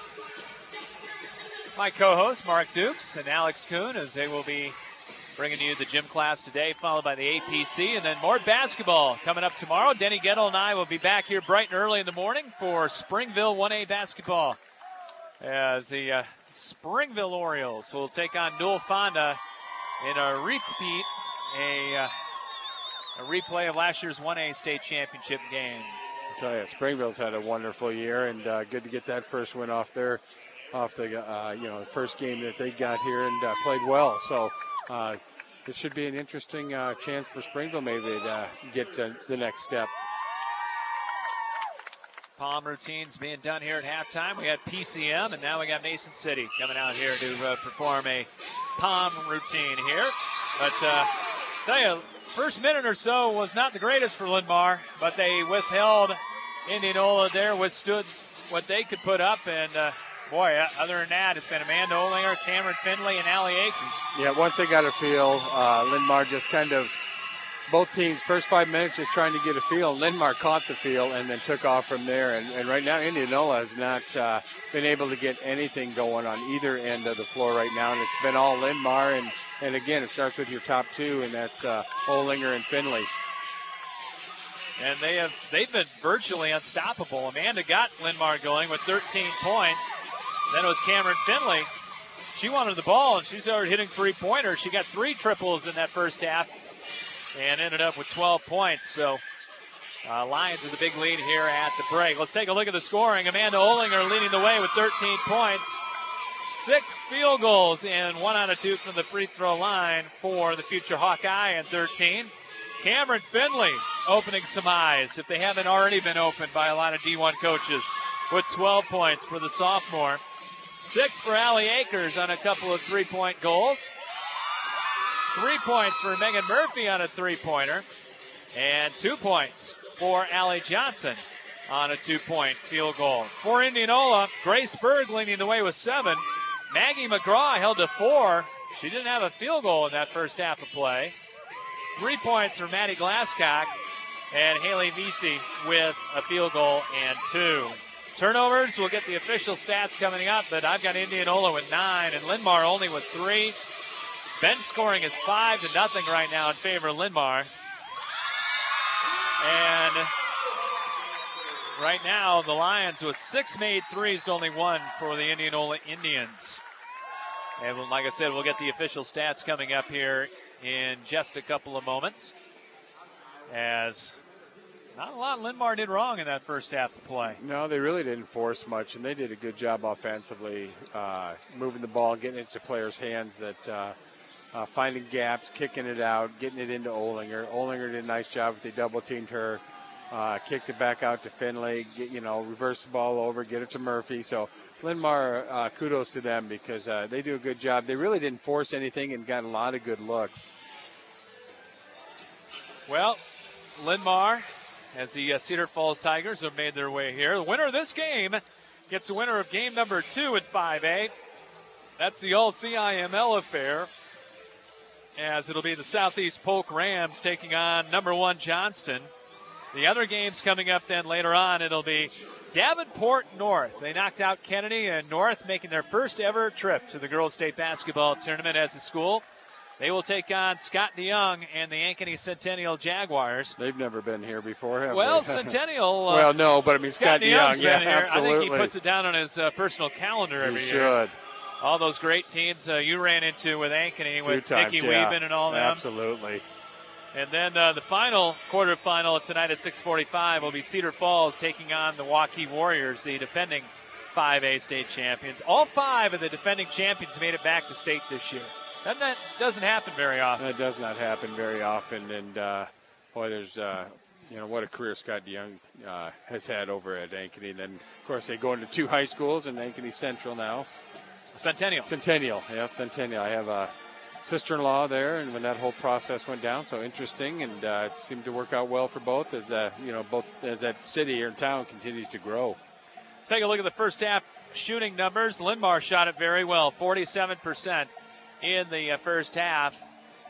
my co-hosts, Mark Dukes and Alex Kuhn, as they will be bringing you the gym class today, followed by the APC, and then more basketball coming up tomorrow. Denny Gettle and I will be back here bright and early in the morning for Springville 1A basketball, as the Springville Orioles will take on Newell Fonda in a repeat, a replay of last year's 1A state championship game. I tell you, Springville's had a wonderful year, and good to get that first win off the first game that they got here, and played well. So this should be an interesting chance for Springville maybe to get to the next step. Palm routines being done here at halftime. We had PCM, and now we got Mason City coming out here to perform a palm routine here. But tell you, first minute or so was not the greatest for Lindmar, but they withheld Indianola there, withstood what they could put up, and boy, other than that, it's been Amanda Olinger, Cameron Finley, and Allie Akers. Yeah, once they got a feel, Lindmar just kind of, both teams, first 5 minutes just trying to get a feel. Lindmar caught the feel and then took off from there. And right now, Indianola has not been able to get anything going on either end of the floor right now. And it's been all Lindmar. And again, it starts with your top two, and that's Olinger and Finley. And they've been virtually unstoppable. Amanda got Lindmar going with 13 points. Then it was Cameron Finley. She wanted the ball, and she started hitting three-pointers. She got 3 triples in that first half and ended up with 12 points. So Lions with a big lead here at the break. Let's take a look at the scoring. Amanda Olinger leading the way with 13 points. 6 field goals and 1 out of 2 from the free throw line for the future Hawkeye, and 13. Cameron Finley opening some eyes, if they haven't already been opened by a lot of D1 coaches, with 12 points for the sophomore. 6 for Allie Akers on a couple of three-point goals. 3 points for Megan Murphy on a three-pointer. And 2 points for Allie Johnson on a 2-point field goal. For Indianola, Grace Berg leading the way with 7. Maggie McGraw held to 4. She didn't have a field goal in that first half of play. 3 points for Maddie Glasscock, and Haley Vesey with a field goal and 2. Turnovers, we'll get the official stats coming up, but I've got Indianola with 9 and Linn-Mar only with 3. Bench scoring is 5-0 right now in favor of Linn-Mar. And right now, the Lions with 6 made threes to only 1 for the Indianola Indians. And like I said, we'll get the official stats coming up here in just a couple of moments, as not a lot Linn-Mar did wrong in that first half of play. No, they really didn't force much, and they did a good job offensively, moving the ball, getting it into players' hands, that finding gaps, kicking it out, getting it into Olinger. Olinger did a nice job. They double-teamed her, kicked it back out to Finley, reverse the ball over, get it to Murphy. So Linn-Mar, kudos to them, because they do a good job. They really didn't force anything and got a lot of good looks. Well, Linn-Mar, as the Cedar Falls Tigers have made their way here. The winner of this game gets the winner of game number 2 at 5A. That's the all-CIML affair, as it'll be the Southeast Polk Rams taking on number 1 Johnston. The other games coming up then later on, it'll be Davenport North. They knocked out Kennedy, and North making their first ever trip to the Girls State Basketball Tournament as a school. They will take on Scott DeYoung and the Ankeny Centennial Jaguars. They've never been here before, have well, they? Centennial. Well, no, but I mean, Scott DeYoung, been here. absolutely. I think he puts it down on his personal calendar every year. He should. All those great teams you ran into with Ankeny, with Nikki yeah. Wieben and all them. Absolutely. And then the final quarterfinal tonight at 6:45 will be Cedar Falls taking on the Waukee Warriors, the defending 5A state champions. All 5 of the defending champions made it back to state this year. That doesn't happen very often. That does not happen very often. And, boy, there's, what a career Scott DeYoung has had over at Ankeny. Then, of course, they go into 2 high schools in Ankeny Central now. Centennial. Yeah, Centennial. I have a sister-in-law there, and when that whole process went down, so interesting, and it seemed to work out well for both as that city here in town continues to grow. Let's take a look at the first half shooting numbers. Linn-Mar shot it very well, 47% in the first half.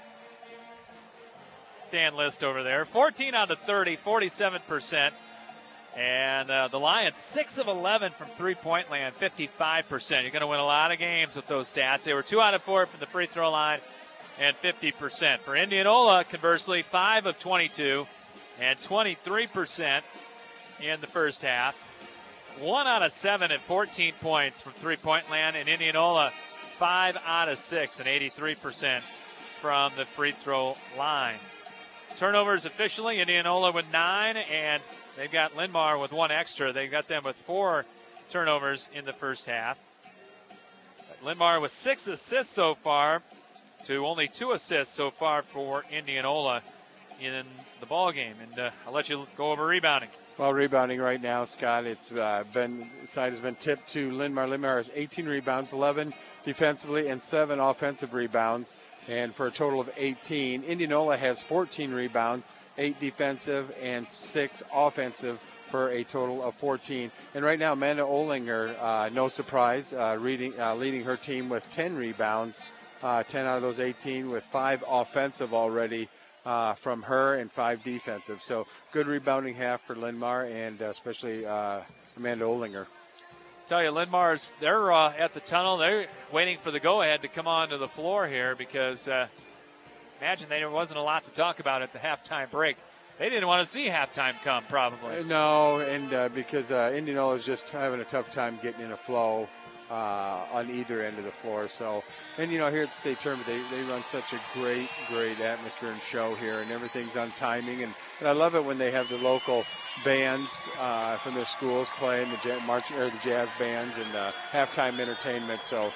Dan List over there, 14 out of 30, 47%. And the Lions, 6 of 11 from three-point land, 55%. You're going to win a lot of games with those stats. They were 2 out of 4 from the free throw line and 50%. For Indianola, conversely, 5 of 22 and 23% in the first half. 1 out of 7 at 14 points from three-point land. And Indianola, 5 out of 6 and 83% from the free throw line. Turnovers officially, Indianola with 9, and they've got Linn-Mar with 1 extra. They've got them with 4 turnovers in the first half. But Linn-Mar with 6 assists so far to only 2 assists so far for Indianola in the ball game. And I'll let you go over rebounding. Well, rebounding right now, Scott, it's side has been tipped to Linn-Mar. Linn-Mar has 18 rebounds, 11 defensively, and 7 offensive rebounds, and for a total of 18. Indianola has 14 rebounds, 8 defensive, and 6 offensive for a total of 14. And right now, Amanda Olinger, no surprise, leading her team with 10 rebounds, 10 out of those 18, with 5 offensive already from her and 5 defensive. So good rebounding half for Linn-Mar, and especially Amanda Olinger. Tell you, Linn-Mar's, they're at the tunnel. They're waiting for the go-ahead to come onto the floor here, because imagine there wasn't a lot to talk about at the halftime break. They didn't want to see halftime come, probably. No, and because Indianola is just having a tough time getting in a flow on either end of the floor. So, and here at the state tournament, they run such a great atmosphere and show here, and everything's on timing. And I love it when they have the local bands from their schools playing the jazz bands and halftime entertainment. So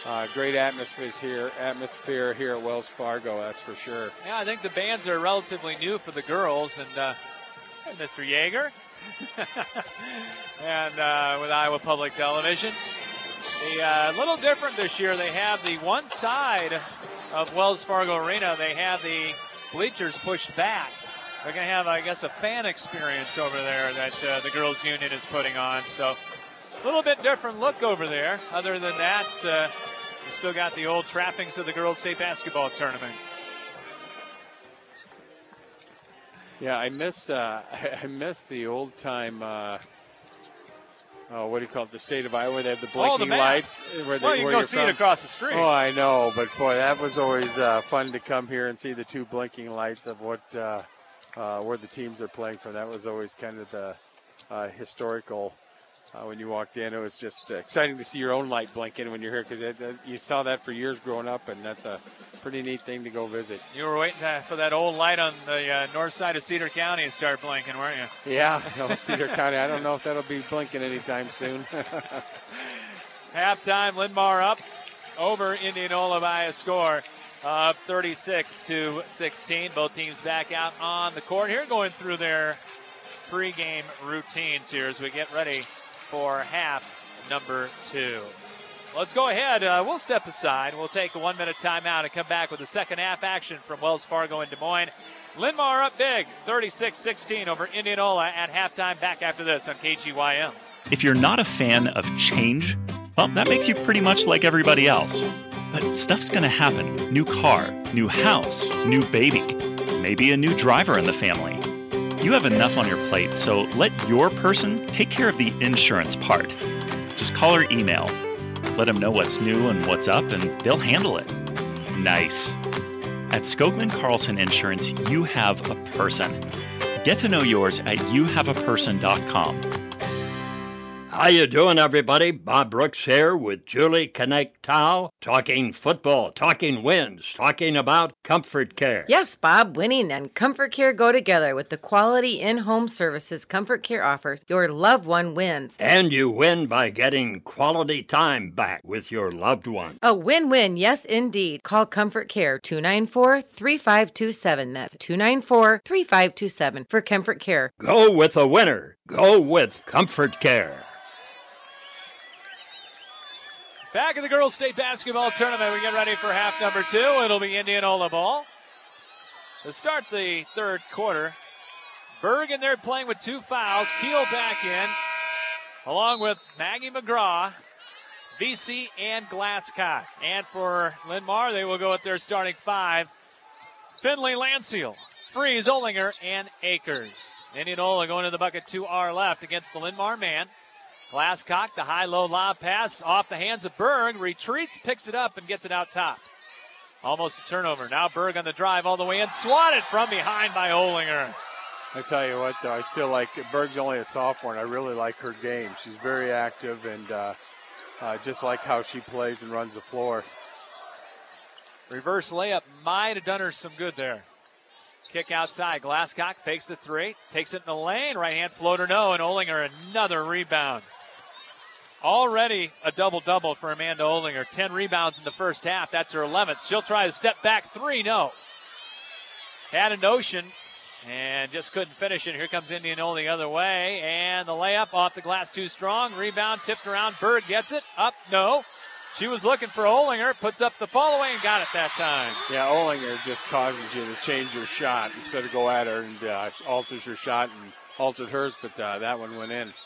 Great atmosphere here at Wells Fargo, that's for sure. Yeah, I think the bands are relatively new for the girls, and Mr. Yeager, and with Iowa Public Television. A little different this year. They have the one side of Wells Fargo Arena, they have the bleachers pushed back. They're going to have, I guess, a fan experience over there that the girls' union is putting on. So a little bit different look over there. Other than that, we still got the old trappings of the girls' state basketball tournament. Yeah, I miss the old time. What do you call it? The state of Iowa. They have the blinking lights. You can go see it across the street. Oh, I know, but boy, that was always fun to come here and see the two blinking lights of what where the teams are playing from. That was always kind of the historical. When you walked in, it was just exciting to see your own light blinking when you're here, because you saw that for years growing up, and that's a pretty neat thing to go visit. You were waiting for that old light on the north side of Cedar County to start blinking, weren't you? Yeah, no, Cedar County. I don't know if that'll be blinking anytime soon. Halftime, Linn-Mar up over Indianola by a score of 36-16. Both teams back out on the court here, going through their pregame routines here as we get ready for half number 2. Let's go ahead. We'll step aside. We'll take a 1-minute timeout and come back with the second half action from Wells Fargo in Des Moines. Linn-Mar up big, 36-16 over Indianola at halftime. Back after this on KGYM. If you're not a fan of change, well, that makes you pretty much like everybody else. But stuff's gonna happen. New car, new house, new baby, maybe a new driver in the family. You have enough on your plate, so let your person take care of the insurance part. Just call or email. Let them know what's new and what's up, and they'll handle it. Nice. At Skogman Carlson Insurance, you have a person. Get to know yours at youhaveaperson.com. How you doing, everybody? Bob Brooks here with Julie Connect-Tao, talking football, talking wins, talking about Comfort Care. Yes, Bob, winning and Comfort Care go together with the quality in-home services Comfort Care offers. Your loved one wins. And you win by getting quality time back with your loved one. A win-win, yes, indeed. Call Comfort Care, 294-3527. That's 294-3527 for Comfort Care. Go with a winner. Go with Comfort Care. Back in the girls' state basketball tournament, we get ready for half number 2. It'll be Indianola ball. To start the third quarter, Berg in there playing with 2 fouls. Keel back in, along with Maggie McGraw, VC, and Glasscock. And for Linn-Mar, they will go with their starting 5. Finley, Landseal, Freeze, Olinger, and Akers. Indianola going to the bucket to our left against the Linn-Mar man. Glasscock, the high-low lob pass off the hands of Berg, retreats, picks it up, and gets it out top. Almost a turnover. Now Berg on the drive all the way in, swatted from behind by Olinger. I tell you what, though, I feel like Berg's only a sophomore, and I really like her game. She's very active, and just like how she plays and runs the floor. Reverse layup might have done her some good there. Kick outside. Glasscock fakes the 3, takes it in the lane. Right-hand floater, no, and Olinger another rebound. Already a double-double for Amanda Olinger. 10 rebounds in the first half. That's her 11th. She'll try to step back 3, no. Had a notion and just couldn't finish it. Here comes Indianola the other way, and the layup off the glass too strong. Rebound tipped around. Berg gets it. Up, no. She was looking for Olinger, puts up the fall away and got it that time. Yeah, Olinger just causes you to change your shot instead of go at her, and alters your shot and altered hers, but that one went in.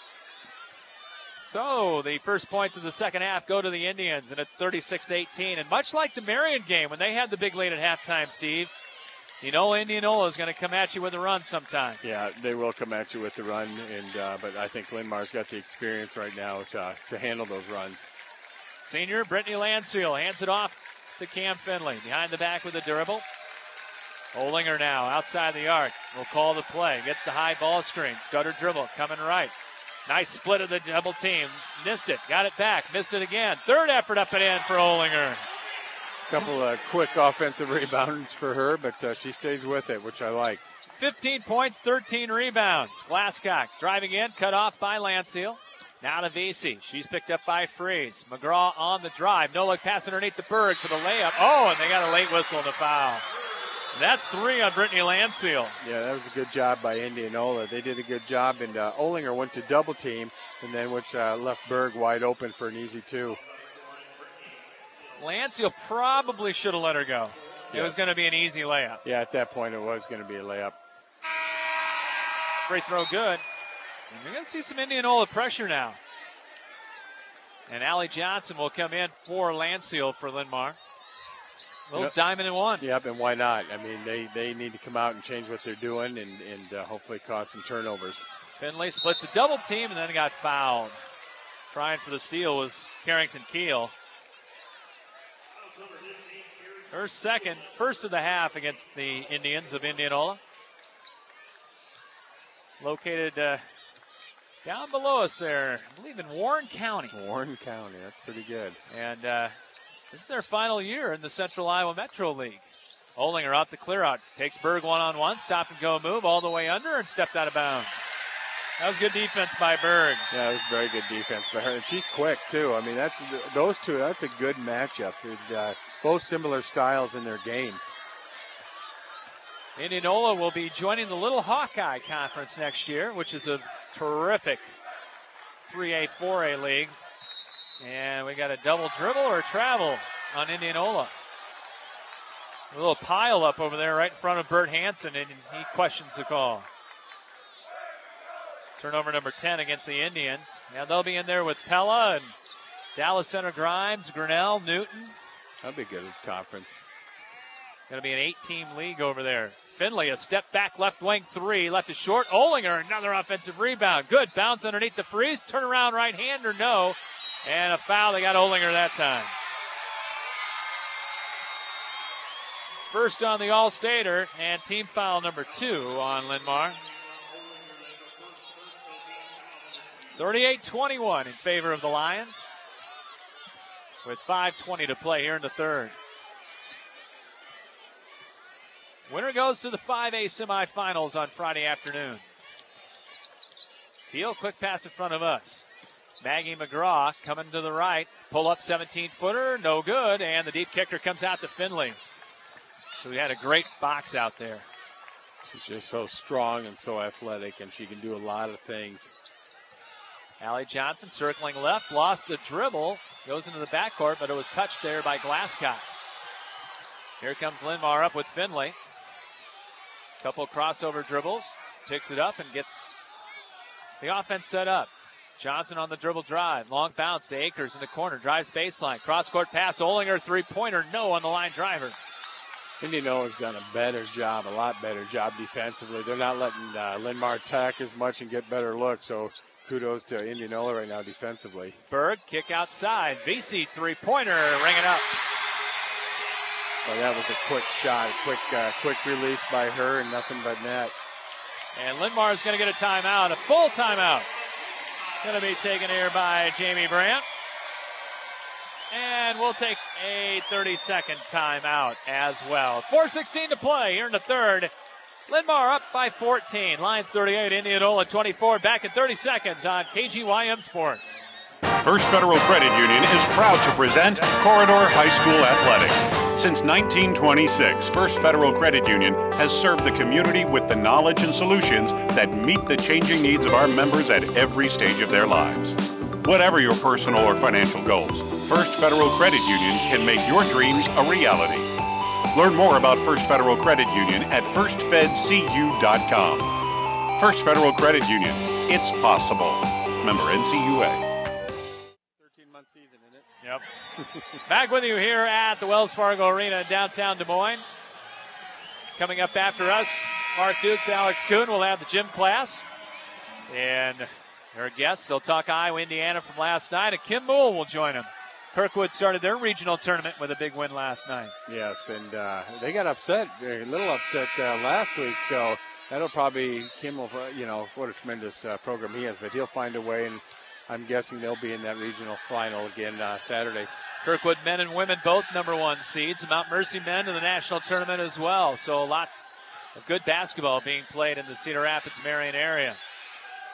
So the first points of the second half go to the Indians, and it's 36-18. And much like the Marion game when they had the big lead at halftime, Steve, you know Indianola is going to come at you with a run sometime. Yeah, they will come at you with the run, and but I think Linn-Mar's got the experience right now to handle those runs. Senior Brittany Landseal hands it off to Cam Finley. Behind the back with a dribble. Olinger now outside the arc. Will call the play. Gets the high ball screen. Stutter dribble coming right. Nice split of the double team. Missed it. Got it back. Missed it again. Third effort up and in for Olinger. Couple of quick offensive rebounds for her, but she stays with it, which I like. 15 points, 13 rebounds. Glasscock driving in, cut off by Landseal. Now to Vesey. She's picked up by Freeze. McGraw on the drive. No look pass underneath the Berg for the layup. Oh, and they got a late whistle and a foul. That's 3 on Brittany Landseal. Yeah, that was a good job by Indianola. They did a good job, and Olinger went to double team, and then which left Berg wide open for an easy 2. Landseal probably should have let her go. It was going to be an easy layup. Yeah, at that point it was going to be a layup. Free throw good. And you're going to see some Indianola pressure now. And Allie Johnson will come in for Landseal for Linn-Mar. Little diamond in one. Yep, and why not? I mean, they need to come out and change what they're doing and hopefully cause some turnovers. Finley splits a double team and then got fouled. Trying for the steal was Carrington Keel. Her first of the half against the Indians of Indianola. Located down below us there, I believe in Warren County. Warren County, that's pretty good. And this is their final year in the Central Iowa Metro League. Olinger out the clear out. Takes Berg one-on-one, stop and go move all the way under and stepped out of bounds. That was good defense by Berg. Yeah, it was very good defense by her. And she's quick, too. I mean, those two, that's a good matchup. Both similar styles in their game. Indianola will be joining the Little Hawkeye Conference next year, which is a terrific 3A, 4A league. And we got a double dribble or travel on Indianola. A little pile up over there right in front of Bert Hansen, and he questions the call. Turnover number 10 against the Indians. Yeah, they'll be in there with Pella and Dallas Center Grimes, Grinnell, Newton. That'd be a good conference. Going to be an 8-team league over there. Finley, a step back left wing 3, left it short. Olinger, another offensive rebound. Good bounce underneath the Freeze. Turn around right hander, no. And a foul. They got Olinger that time. First on the All-Stater, and team foul number 2 on Linn-Mar. 38-21 in favor of the Lions, with 5:20 to play here in the third. Winner goes to the 5A semifinals on Friday afternoon. Keel, quick pass in front of us. Maggie McGraw coming to the right. Pull up 17-footer, no good. And the deep kicker comes out to Finley, who had a great box out there. She's just so strong and so athletic, and she can do a lot of things. Allie Johnson circling left, lost the dribble, goes into the backcourt, but it was touched there by Glasscock. Here comes Linn-Mar up with Finley. Couple crossover dribbles, picks it up and gets the offense set up. Johnson on the dribble drive, long bounce to Akers in the corner, drives baseline, cross-court pass, Olinger, three-pointer, no on the line driver. Indianola's done a lot better job defensively. They're not letting Linn-Mar attack as much and get better looks, so kudos to Indianola right now defensively. Berg, kick outside, Vesey, three-pointer, ring it up. Well, that was a quick shot, a quick release by her, and nothing but net. And Linn-Mar is going to get a timeout, a full timeout. Going to be taken here by Jamie Brandt. And we'll take a 30-second timeout as well. 4:16 to play here in the third. Linn-Mar up by 14. Lions 38, Indianola 24. Back in 30 seconds on KGYM Sports. First Federal Credit Union is proud to present Corridor High School Athletics. Since 1926, First Federal Credit Union has served the community with the knowledge and solutions that meet the changing needs of our members at every stage of their lives. Whatever your personal or financial goals, First Federal Credit Union can make your dreams a reality. Learn more about First Federal Credit Union at firstfedcu.com. First Federal Credit Union, it's possible. Member NCUA. 13-month season, isn't it? Yep. Back with you here at the Wells Fargo Arena in downtown Des Moines. Coming up after us, Mark Dukes, Alex Kuhn will have the gym class. And their guests, they'll talk Iowa, Indiana from last night, and Kim Moole will join them. Kirkwood started their regional tournament with a big win last night. Yes, and they got upset, a little upset last week, so that'll probably, Kim will, what a tremendous program he has, but he'll find a way, and I'm guessing they'll be in that regional final again Saturday. Kirkwood men and women both number 1 seeds. Mount Mercy men in the national tournament as well. So a lot of good basketball being played in the Cedar Rapids, Marion area.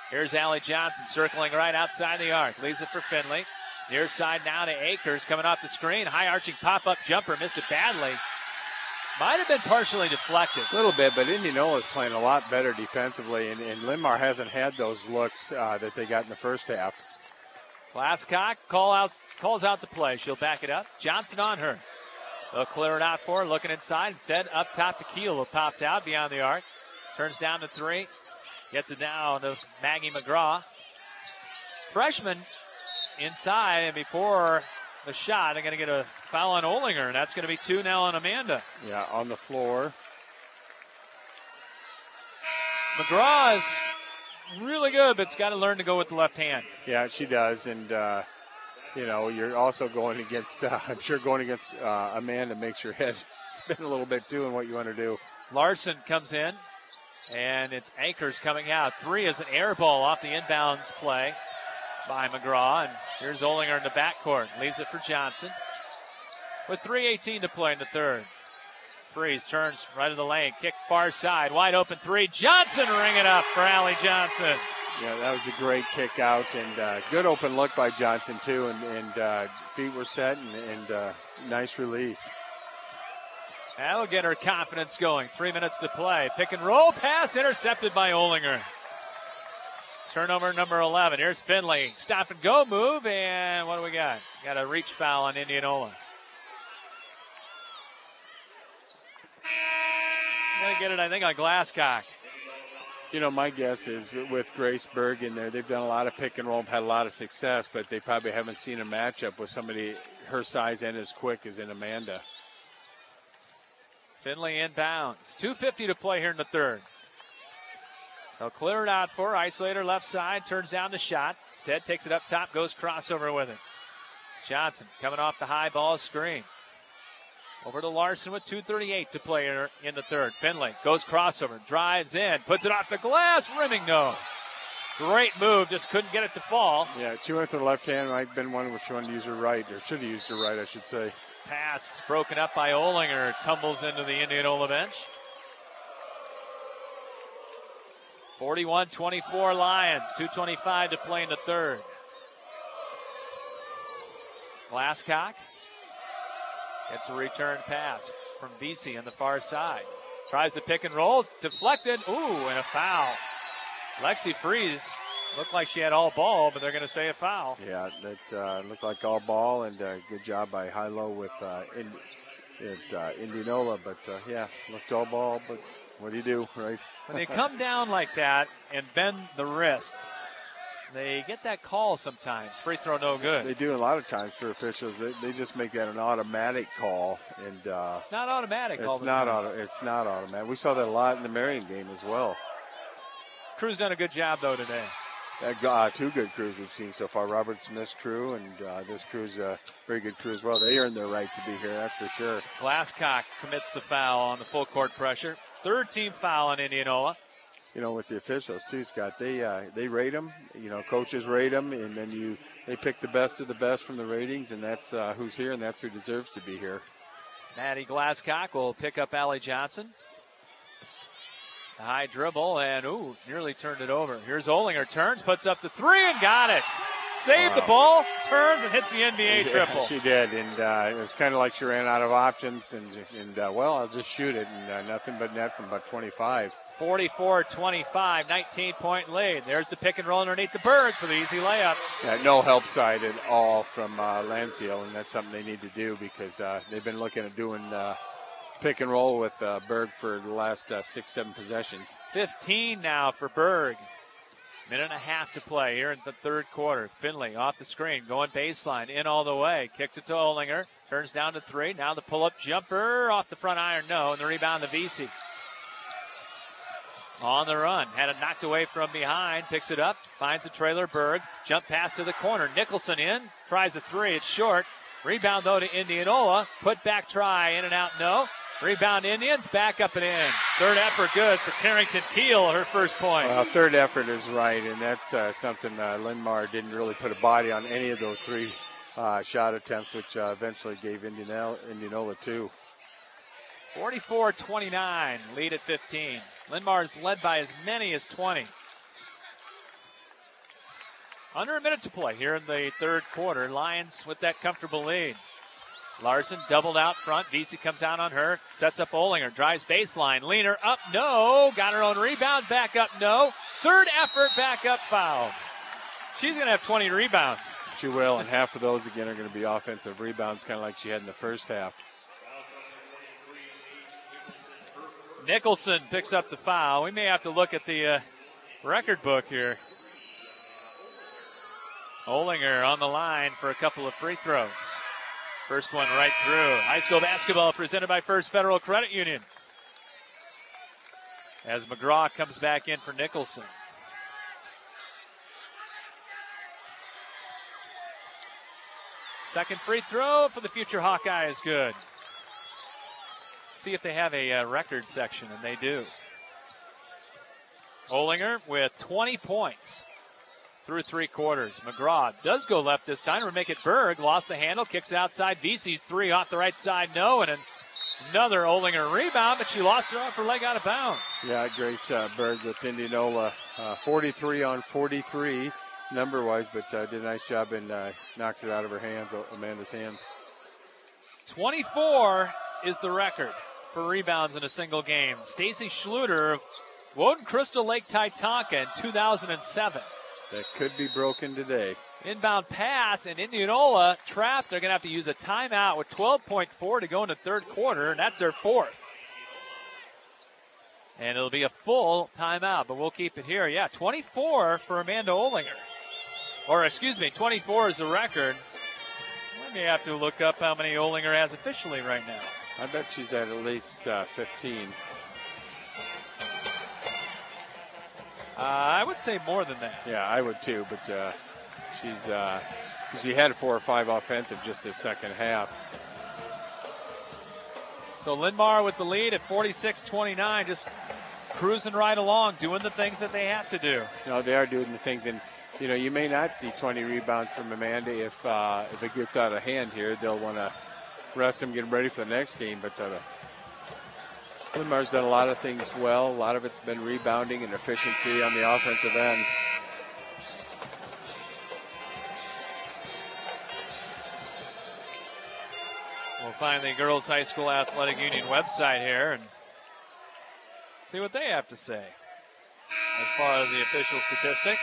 Here's Allie Johnson circling right outside the arc. Leaves it for Finley. Near side now to Akers coming off the screen. High arching pop-up jumper. Missed it badly. Might have been partially deflected. A little bit, but Indianola is playing a lot better defensively, and Linn-Mar hasn't had those looks that they got in the first half. Glasscock calls out the play. She'll back it up. Johnson on her. They'll clear it out for her, looking inside. Instead, up top to Keel, who popped out beyond the arc. Turns down to 3. Gets it down to Maggie McGraw. Freshman inside, and before the shot, they're going to get a foul on Olinger, and that's going to be 2 now on Amanda. Yeah, on the floor. McGraw is really good, but it's got to learn to go with the left hand. Yeah, she does, and you're also going against. I'm sure going against Amanda makes your head spin a little bit too, in what you want to do. Larson comes in, and it's Akers coming out. 3 is an air ball off the inbounds play by McGraw, and here's Olinger in the backcourt. Leaves it for Johnson. With 3:18 to play in the third. Freeze turns right of the lane. Kick far side. Wide open 3. Johnson ring it up for Allie Johnson. Yeah, that was a great kick out, and good open look by Johnson too, and feet were set, and nice release. That'll get her confidence going. 3 minutes to play. Pick and roll pass intercepted by Olinger. Turnover number 11. Here's Finley. Stop and go move, and what do we got? Got a reach foul on Indianola. Gonna get it, I think, on Glasscock. My guess is with Grace Berg in there, they've done a lot of pick and roll, had a lot of success, but they probably haven't seen a matchup with somebody her size and as quick as in Amanda. Finley inbounds. 2:50 to play here in the third. They'll clear it out for her. Isolator left side, turns down the shot. Instead takes it up top, goes crossover with it. Johnson coming off the high ball screen. Over to Larson with 2:38 to play in the third. Finley goes crossover, drives in, puts it off the glass, rimming no. Great move, just couldn't get it to fall. Yeah, she went to the left hand. Might have been one where she wanted to use her right, or should have used her right, I should say. Pass broken up by Olinger, tumbles into the Indianola bench. 41-24 Lions, 2:25 to play in the third. Glasscock gets a return pass from Vesey on the far side. Tries to pick and roll, deflected, and a foul. Lexi Freeze looked like she had all ball, but they're going to say a foul. Yeah, that looked like all ball, and good job by Hilo with Indianola, but looked all ball, but what do you do, right? When they come down like that and bend the wrist, they get that call sometimes. Free throw no good. They do a lot of times for officials. They just make that an automatic call, and it's not automatic. It's not automatic. We saw that a lot in the Marion game as well. Crew's done a good job though today. 2 good crews we've seen so far. Robert Smith's crew, and this crew's a very good crew as well. They earned their right to be here, that's for sure. Glasscock commits the foul on the full court pressure. 3rd team foul on Indianola. With the officials too, Scott, they rate them. Coaches rate them, and then they pick the best of the best from the ratings, and that's who's here, and that's who deserves to be here. Maddie Glasscock will pick up Allie Johnson. The high dribble, and nearly turned it over. Here's Olinger, turns, puts up the 3, and got it. Saved the ball, turns, and hits the NBA triple. She did, and it was kind of like she ran out of options, and I'll just shoot it, and nothing but net from about 25. 44-25, 19-point lead. There's the pick and roll underneath the Berg for the easy layup. Yeah, no help side at all from Lansdale, and that's something they need to do because they've been looking at doing pick and roll with Berg for the last 6-7 possessions. 15 now for Berg. Minute and a half to play here in the third quarter. Finley off the screen, going baseline, in all the way. Kicks it to Olinger, turns down to 3. Now the pull-up jumper off the front iron, no, and the rebound to Vesey. On the run, had it knocked away from behind, picks it up, finds a trailer. Berg, jump pass to the corner. Nicholson in, tries a 3, it's short. Rebound though to Indianola, put back try, in and out, no. Rebound Indians, back up and in. Third effort good for Carrington Keel, her first point. Well, third effort is right, and that's something Linn-Mar didn't really put a body on any of those 3 shot attempts, which eventually gave Indianola 2. 44-29, lead at 15. Linn-Mar's led by as many as 20. Under a minute to play here in the third quarter. Lions with that comfortable lead. Larson doubled out front. Vesey comes out on her. Sets up Olinger. Drives baseline. Leaner up. No. Got her own rebound. Back up. No. Third effort. Back up. Foul. She's going to have 20 rebounds. She will, and half of those, again, are going to be offensive rebounds, kind of like she had in the first half. Nicholson picks up the foul. We may have to look at the record book here. Olinger on the line for a couple of free throws. First one right through. High school basketball presented by First Federal Credit Union. As McGraw comes back in for Nicholson. Second free throw for the future Hawkeye is good. See if they have a record section, and they do. Olinger with 20 points through three quarters. McGraw does go left this time. We'll make it Berg. Lost the handle. Kicks outside. Vesey's three off the right side. No. And another Olinger rebound, but she lost her off her leg out of bounds. Yeah, Grace Berg with Indianola. 43 on 43 number-wise, but did a nice job and knocked it out of her hands, Amanda's hands. 24 is the record for rebounds in a single game. Stacy Schluter of Woden Crystal Lake Titanca in 2007. That could be broken today. Inbound pass, and Indianola trapped. They're going to have to use a timeout with 12.4 to go in the third quarter, and that's their fourth. And it'll be a full timeout, but we'll keep it here. Yeah, 24 for Amanda Olinger. Or, excuse me, 24 is the record. We may have to look up how many Olinger has officially right now. I bet she's at least 15. I would say more than that. Yeah, I would too, but she had 4 or 5 offensive just the second half. So Linn-Mar with the lead at 46-29, just cruising right along, doing the things that they have to do. They are doing the things, and you may not see 20 rebounds from Amanda if it gets out of hand here. They'll want to rest them, get them ready for the next game, but Linn-Mar's done a lot of things well. A lot of it's been rebounding and efficiency on the offensive end. We'll find the Girls High School Athletic Union website here and see what they have to say as far as the official statistics.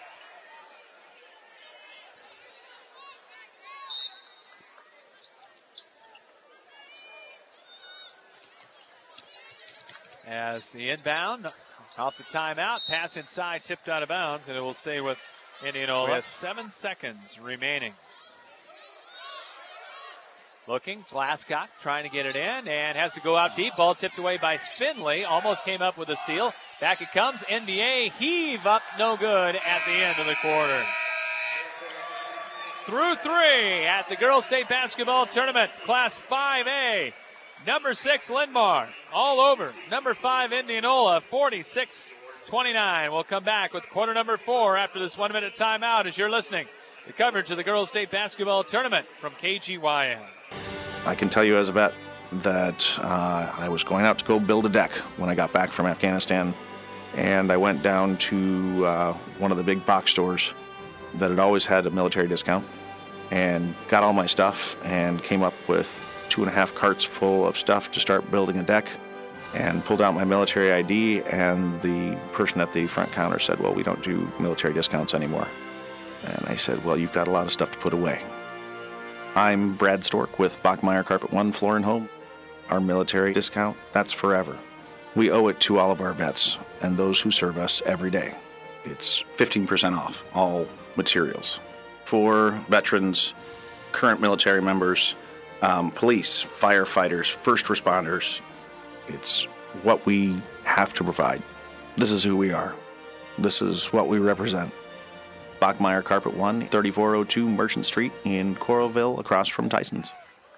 As the inbound off the timeout, pass inside, tipped out of bounds, and it will stay with Indianola with 7 seconds remaining. Looking, Glasscock trying to get it in and has to go out deep. Ball tipped away by Finley. Almost came up with a steal. Back it comes. NBA heave up, no good at the end of the quarter. Through 3 at the Girls State Basketball Tournament, Class 5A. Number 6, Linn-Mar, all over. Number 5, Indianola, 46-29. We'll come back with quarter number 4 after this 1-minute timeout as you're listening to coverage of the Girls State Basketball Tournament from KGYN. I can tell you as a vet that I was going out to go build a deck when I got back from Afghanistan, and I went down to one of the big box stores that had always had a military discount and got all my stuff and came up with 2.5 carts full of stuff to start building a deck, and pulled out my military ID, and the person at the front counter said, well, we don't do military discounts anymore. And I said, well, you've got a lot of stuff to put away. I'm Brad Stork with Bachmeyer Carpet One Floor and Home. Our military discount, that's forever. We owe it to all of our vets and those who serve us every day. It's 15% off all materials for veterans, current military members, police, firefighters, first responders. It's what we have to provide. This is who we are. This is what we represent. Bachmeyer Carpet One, 3402 Merchant Street in Coralville, across from Tyson's.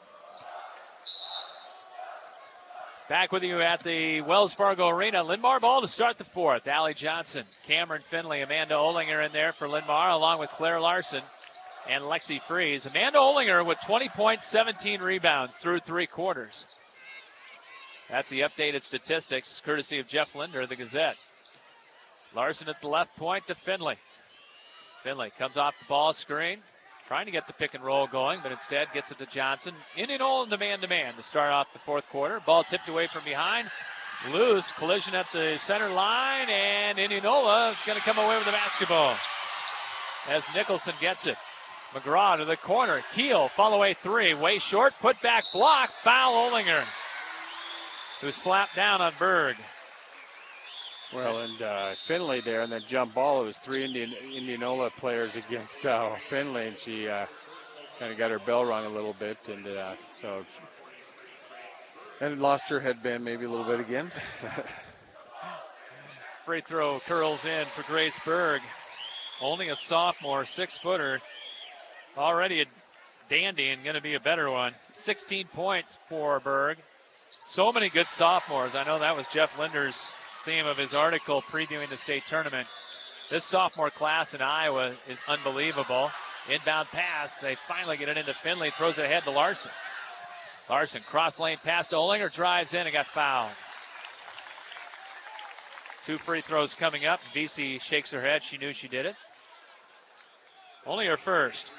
Back with you at the Wells Fargo Arena. Linn-Mar ball to start the fourth. Allie Johnson, Cameron Finley, Amanda Olinger in there for Linn-Mar, along with Claire Larson and Lexi Freeze. Amanda Olinger with 20 points, 17 rebounds through 3 quarters. That's the updated statistics, courtesy of Jeff Linder of the Gazette. Larson at the left point to Finley. Finley comes off the ball screen, trying to get the pick and roll going, but instead gets it to Johnson. Indianola in the man-to-man to start off the fourth quarter. Ball tipped away from behind. Loose, collision at the center line, and Indianola is going to come away with the basketball as Nicholson gets it. McGraw to the corner. Keel, follow-away three. Way short, put back block. Foul Olinger, who slapped down on Berg. Well, and Finley there, and then jump ball. It was three Indianola players against Finley, and she kind of got her bell rung a little bit, and and lost her headband maybe a little bit again. Free throw curls in for Grace Berg. Only a sophomore, 6-footer. Already a dandy and going to be a better one. 16 points for Berg. So many good sophomores. I know that was Jeff Linder's theme of his article previewing the state tournament. This sophomore class in Iowa is unbelievable. Inbound pass. They finally get it into Finley. Throws it ahead to Larson. Larson, cross lane pass to Olinger. Drives in and got fouled. 2 free throws coming up. VC shakes her head. She knew she did it. Only her first.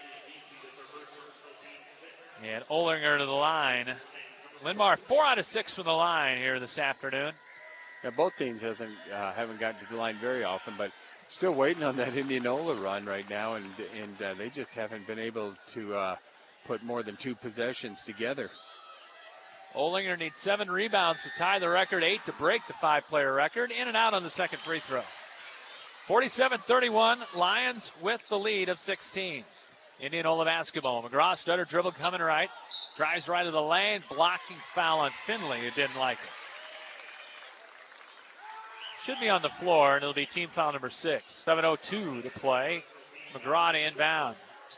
And Olinger to the line. Lindmar 4 out of 6 from the line here this afternoon. Yeah, both teams haven't gotten to the line very often, but still waiting on that Indianola run right now, and they just haven't been able to put more than 2 possessions together. Olinger needs 7 rebounds to tie the record, 8 to break the 5-player record. In and out on the second free throw. 47-31, Lions with the lead of 16. Indianola basketball. McGraw stutter dribble coming right. Drives right to the lane. Blocking foul on Finley, who didn't like it. Should be on the floor, and it'll be team foul number 6. 7:02 to play. McGraw to inbound.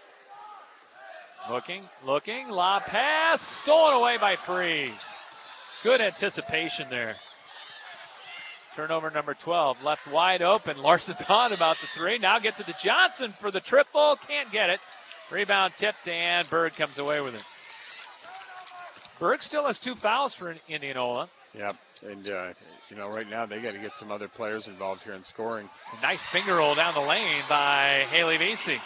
Looking, lob pass, stolen away by Freeze. Good anticipation there. Turnover number 12, left wide open. Larson thought about the 3, now gets it to Johnson for the triple, can't get it. Rebound tipped, and Berg comes away with it. Berg still has 2 fouls for Indianola. Yep, and right now they got to get some other players involved here in scoring. A nice finger roll down the lane by Haley Vesey.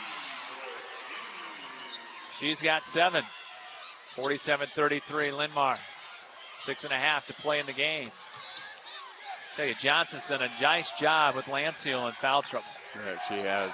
She's got 7. 47-33, Lindmar. 6.5 to play in the game. Tell you, Johnson's done a nice job with Lanciel in foul trouble. Yeah, she has.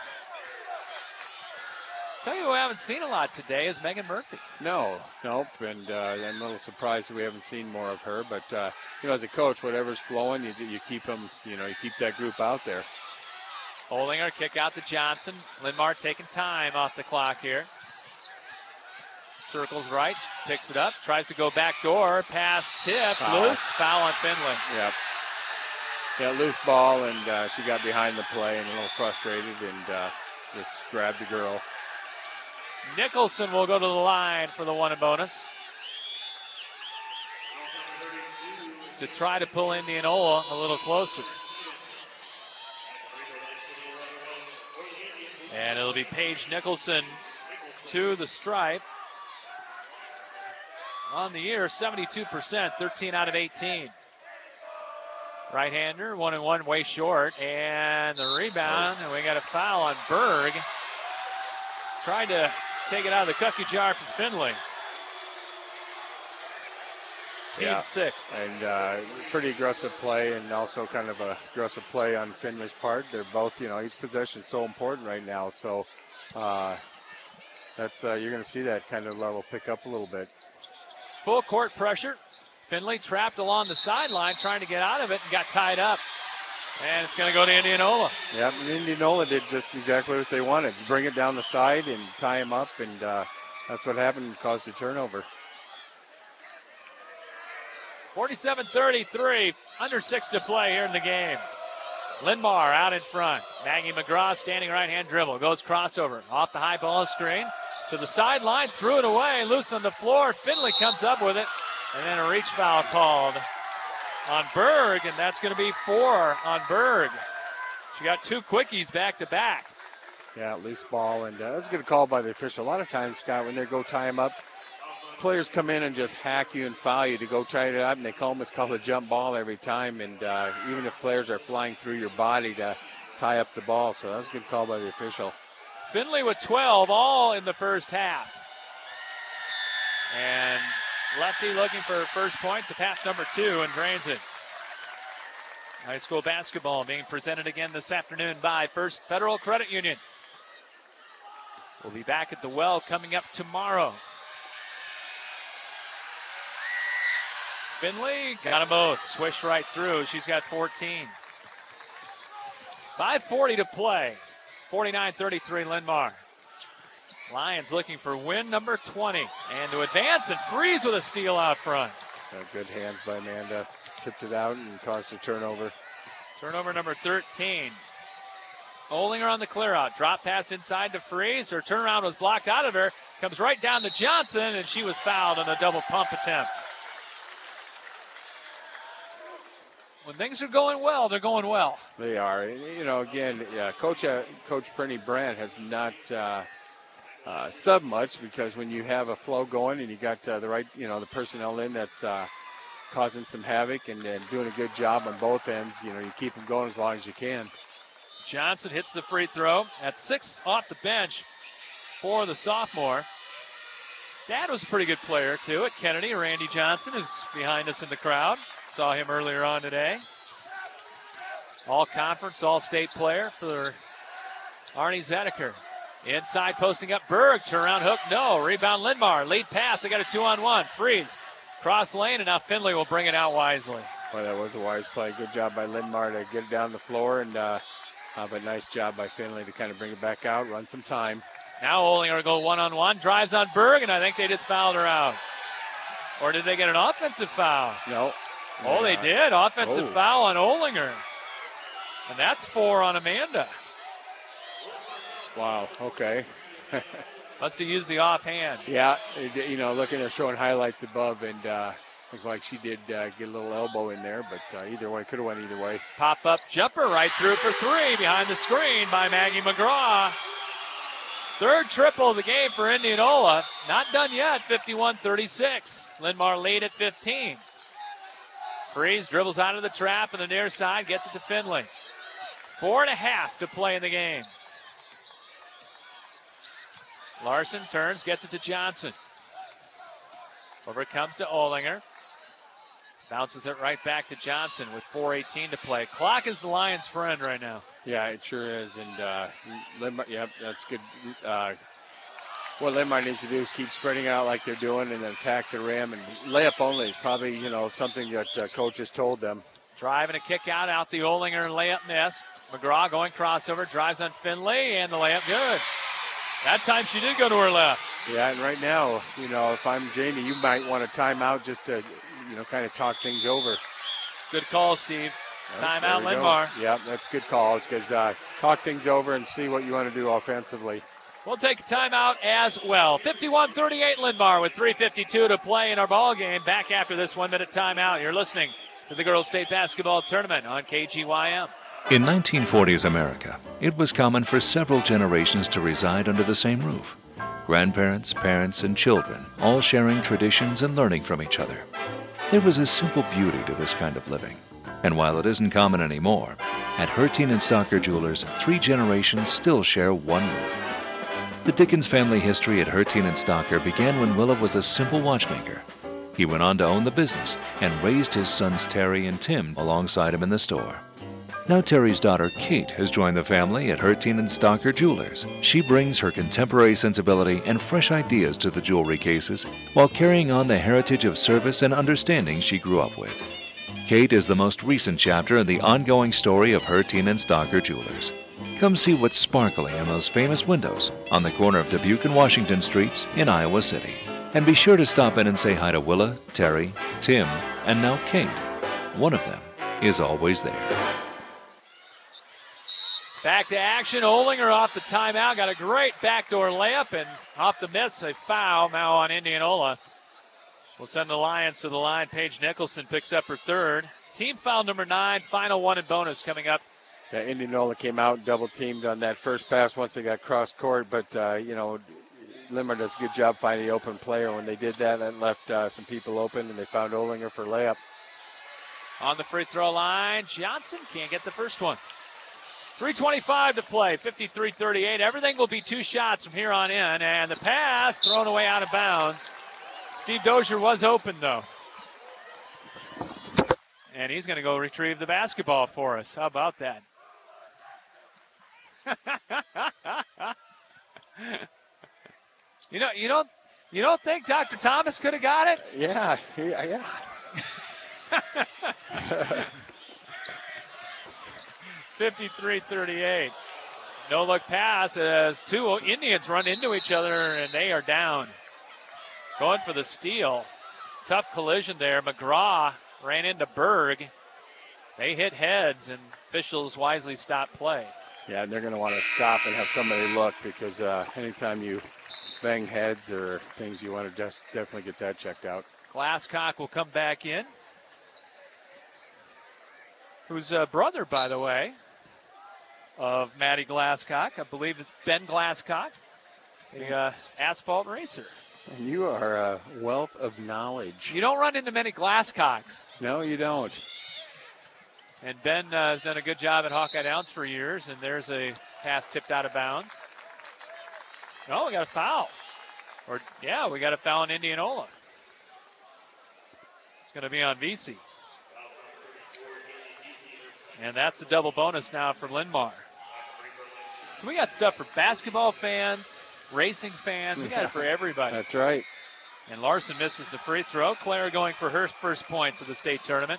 Tell you who I haven't seen a lot today is Megan Murphy. Nope, and I'm a little surprised that we haven't seen more of her. But as a coach, whatever's flowing, you keep them. You keep that group out there. Olinger kick out to Johnson. Lindmar taking time off the clock here. Circles right, picks it up, tries to go back door, pass tip, loose, foul on Finley. Yep. Yeah, loose ball, and she got behind the play and a little frustrated and just grabbed the girl. Nicholson will go to the line for the 1 and bonus to try to pull Indianola a little closer. And it'll be Paige Nicholson to the stripe. On the year, 72%, 13 out of 18. Right-hander, 1-and-1, way short. And the rebound, and we got a foul on Berg. Tried to take it out of the cookie jar from Finley. Team 6. And pretty aggressive play, and also kind of a aggressive play on Finley's part. They're both, each possession is so important right now. So that's you're going to see that kind of level pick up a little bit. Full court pressure. Finley trapped along the sideline trying to get out of it and got tied up. And it's going to go to Indianola. Yep, and Indianola did just exactly what they wanted. Bring it down the side and tie him up, and that's what happened and caused a turnover. 47-33, under 6 to play here in the game. Lindmar out in front. Maggie McGraw standing right-hand dribble. Goes crossover off the high ball screen. To the sideline, threw it away, loose on the floor. Finley comes up with it, and then a reach foul called on Berg, and that's going to be 4 on Berg. She got 2 quickies back-to-back. Yeah, loose ball, and that's a good call by the official. A lot of times, Scott, when they go tie him up, players come in and just hack you and foul you to go tie it up, and they call them, it's called a jump ball every time, and even if players are flying through your body to tie up the ball. So that was a good call by the official. Finley with 12, all in the first half. And Lefty looking for first points of half number 2 and drains it. High school basketball being presented again this afternoon by First Federal Credit Union. We'll be back at the Well coming up tomorrow. Finley got them both. Swish right through. She's got 14. 5:40 to play. 49-33 Linn-Mar. Lions looking for win number 20. And to advance and freeze with a steal out front. Good hands by Amanda. Tipped it out and caused a turnover. Turnover number 13. Olinger on the clear out. Drop pass inside to Freeze. Her turnaround was blocked out of her. Comes right down to Johnson, and she was fouled on a double pump attempt. When things are going well, they're going well. They are. You know, again, Coach Prenny Brandt has not subbed much, because when you have a flow going and you got the right, the personnel in that's causing some havoc and doing a good job on both ends, you keep them going as long as you can. Johnson hits the free throw. That's 6 off the bench for the sophomore. Dad was a pretty good player, too, at Kennedy. Randy Johnson, who's behind us in the crowd. Saw him earlier on today. All-conference, all-state player for Arnie Zedeker. Inside posting up Berg. Turnaround hook, no. Rebound Linn-Mar. Lead pass. They got a 2-on-1. Freeze. Cross lane, and now Finley will bring it out wisely. Boy, that was a wise play. Good job by Linn-Mar to get it down the floor, and but nice job by Finley to kind of bring it back out, run some time. Now Olinger go 1-on-1. Drives on Berg, and I think they just fouled her out. Or did they get an offensive foul? No. Oh, they did. Offensive foul on Olinger. And that's 4 on Amanda. Wow, okay. Must have used the offhand. Yeah, looking, they're showing highlights above, and looks like she did get a little elbow in there, but either way, could have went either way. Pop-up jumper right through for 3 behind the screen by Maggie McGraw. Third triple of the game for Indianola. Not done yet, 51-36. Linn-Mar lead at 15. Freeze dribbles out of the trap on the near side, gets it to Finley. 4.5 to play in the game. Larson turns, gets it to Johnson. Over it comes to Olinger. Bounces it right back to Johnson with 4:18 to play. Clock is the Lions' friend right now. Yeah, it sure is. And Linn-Mar, that's good. What Linn-Mar needs to do is keep spreading out like they're doing and then attack the rim. And layup only is probably, something that coach has told them. Driving a kick out the Olinger layup miss. McGraw going crossover, drives on Finley, and the layup good. That time she did go to her left. Yeah, and right now, if I'm Jamie, you might want a timeout just to, kind of talk things over. Good call, Steve. Timeout, Linn-Mar. Yeah, that's good calls, because talk things over and see what you want to do offensively. We'll take a timeout as well. 51-38 Linn-Mar with 3:52 to play in our ball game. Back after this 1-minute timeout. You're listening to the Girls State Basketball Tournament on KGYM. In 1940s America, it was common for several generations to reside under the same roof. Grandparents, parents, and children all sharing traditions and learning from each other. There was a simple beauty to this kind of living. And while it isn't common anymore, at Hertine and Stocker Jewelers, 3 generations still share one roof. The Dickens family history at Hertine and Stocker began when Willa was a simple watchmaker. He went on to own the business and raised his sons Terry and Tim alongside him in the store. Now Terry's daughter Kate has joined the family at Hertine and Stocker Jewelers. She brings her contemporary sensibility and fresh ideas to the jewelry cases while carrying on the heritage of service and understanding she grew up with. Kate is the most recent chapter in the ongoing story of Hertine and Stocker Jewelers. Come see what's sparkly in those famous windows on the corner of Dubuque and Washington Streets in Iowa City. And be sure to stop in and say hi to Willa, Terry, Tim, and now Kate. One of them is always there. Back to action. Olinger off the timeout. Got a great backdoor layup, and off the miss, a foul now on Indianola. We'll send the Lions to the line. Paige Nicholson picks up her third. Team foul number 9, final one and bonus coming up. Yeah, Indianola came out and double-teamed on that first pass once they got cross-court, but, Linn-Mar does a good job finding the open player. When they did that, that left some people open, and they found Olinger for layup. On the free throw line, Johnson can't get the first one. 3:25 to play, 53-38. Everything will be 2 shots from here on in, and the pass thrown away out of bounds. Steve Dozier was open, though. And he's going to go retrieve the basketball for us. How about that? You don't think Dr. Thomas could have got it? Yeah. 53-38. No-look pass as 2 Indians run into each other, and they are down. Going for the steal. Tough collision there. McGraw ran into Berg. They hit heads, and officials wisely stopped play. Yeah, and they're going to want to stop and have somebody look because anytime you bang heads or things, you want to definitely get that checked out. Glasscock will come back in. Who's a brother, by the way, of Matty Glasscock. I believe it's Ben Glasscock, the asphalt racer. And you are a wealth of knowledge. You don't run into many Glasscocks. No, you don't. And Ben has done a good job at Hawkeye Downs for years, and there's a pass tipped out of bounds. No, we got a foul. We got a foul in Indianola. It's going to be on VC. And that's the double bonus now for Linn-Mar. So we got stuff for basketball fans, racing fans. We got it for everybody. That's right. And Larson misses the free throw. Claire going for her first points of the state tournament.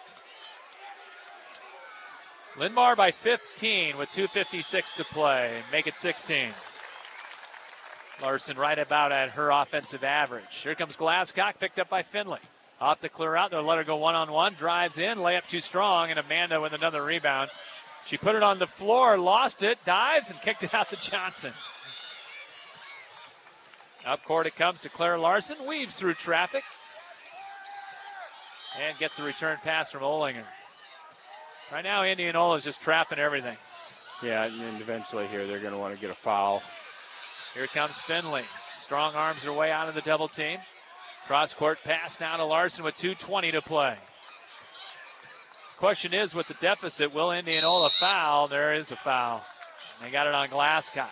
Linn-Mar by 15 with 2:56 to play. Make it 16. Larson right about at her offensive average. Here comes Glasscock, picked up by Finley. Off the clear out, they'll let her go one-on-one. Drives in, layup too strong, and Amanda with another rebound. She put it on the floor, lost it, dives, and kicked it out to Johnson. Up court it comes to Claire Larson, weaves through traffic, and gets a return pass from Olinger. Right now, Indianola is just trapping everything. Yeah, and eventually here they're going to want to get a foul. Here comes Finley. Strong arms her way out of the double team. Cross-court pass now to Larson with 2:20 to play. Question is, with the deficit, will Indianola foul? There is a foul. They got it on Glasscock.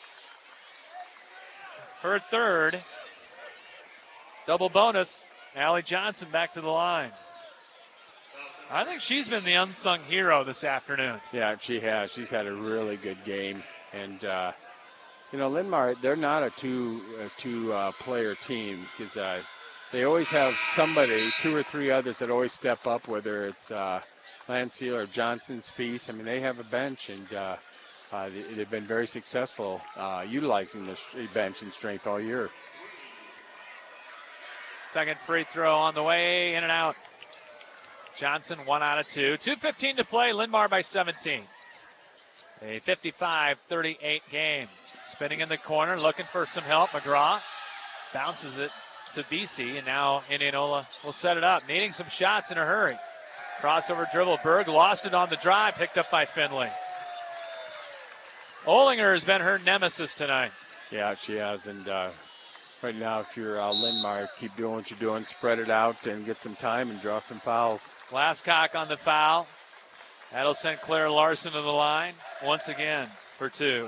Her third. Double bonus. Allie Johnson back to the line. I think she's been the unsung hero this afternoon. Yeah, she has. She's had a really good game. And, Linn-Mar, they're not a two-player team because they always have somebody, 2 or 3 others that always step up, whether it's Landseal or Johnson, Spiess. I mean, they have a bench, and they've been very successful utilizing the bench and strength all year. Second free throw on the way, in and out. Johnson, 1 out of 2. 2:15 to play, Linn-Mar by 17. A 55-38 game. Spinning in the corner, looking for some help. McGraw bounces it to BC, and now Indianola will set it up. Needing some shots in a hurry. Crossover dribble. Berg lost it on the drive, picked up by Finley. Olinger has been her nemesis tonight. Yeah, she has, and right now, if you're Linn-Mar, keep doing what you're doing, spread it out, and get some time and draw some fouls. Glasscock on the foul. That'll send Claire Larson to the line once again for 2.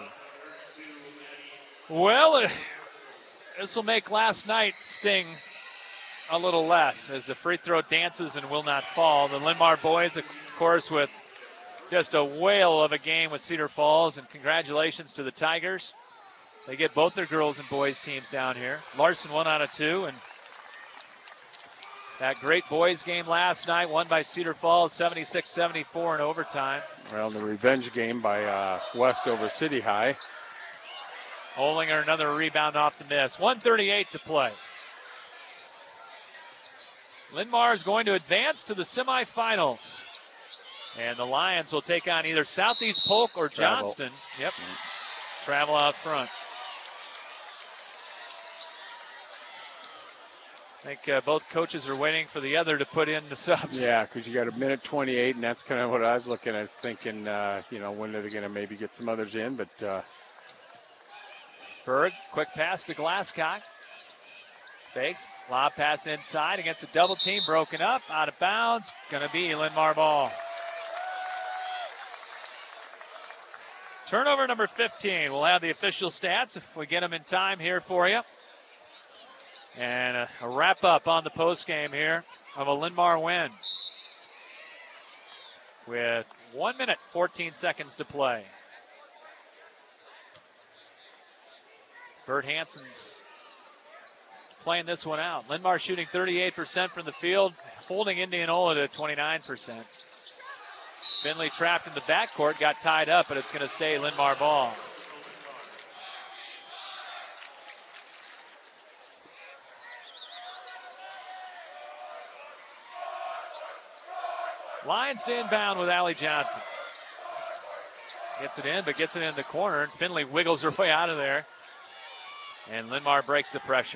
Well, this will make last night sting a little less as the free throw dances and will not fall. The Linn-Mar boys, of course, with just a whale of a game with Cedar Falls, and congratulations to the Tigers. They get both their girls and boys teams down here. Larson 1 out of 2, and that great boys game last night won by Cedar Falls 76-74 in overtime. Well, the revenge game by West over City High. Olinger another rebound off the miss. 1:38 to play. Linn-Mar is going to advance to the semifinals. And the Lions will take on either Southeast Polk or Johnston. Yep. Travel out front. I think both coaches are waiting for the other to put in the subs. Yeah, because you got a minute 28, and that's kind of what I was looking at. I was thinking, when are they going to maybe get some others in? But Berg, quick pass to Glasscock. Fakes, lob pass inside against a double team, broken up, out of bounds. Going to be Linn-Mar ball. Turnover number 15. We'll have the official stats if we get them in time here for you. And a wrap-up on the postgame here of a Linn-Mar win with 1 minute, 14 seconds to play. Bert Hansen's playing this one out. Linn-Mar shooting 38% from the field, holding Indianola to 29%. Finley trapped in the backcourt, got tied up, but it's going to stay Linn-Mar ball. Lions to inbound with Allie Johnson. Gets it in, but gets it in the corner, and Finley wiggles her way out of there. And Linn-Mar breaks the pressure.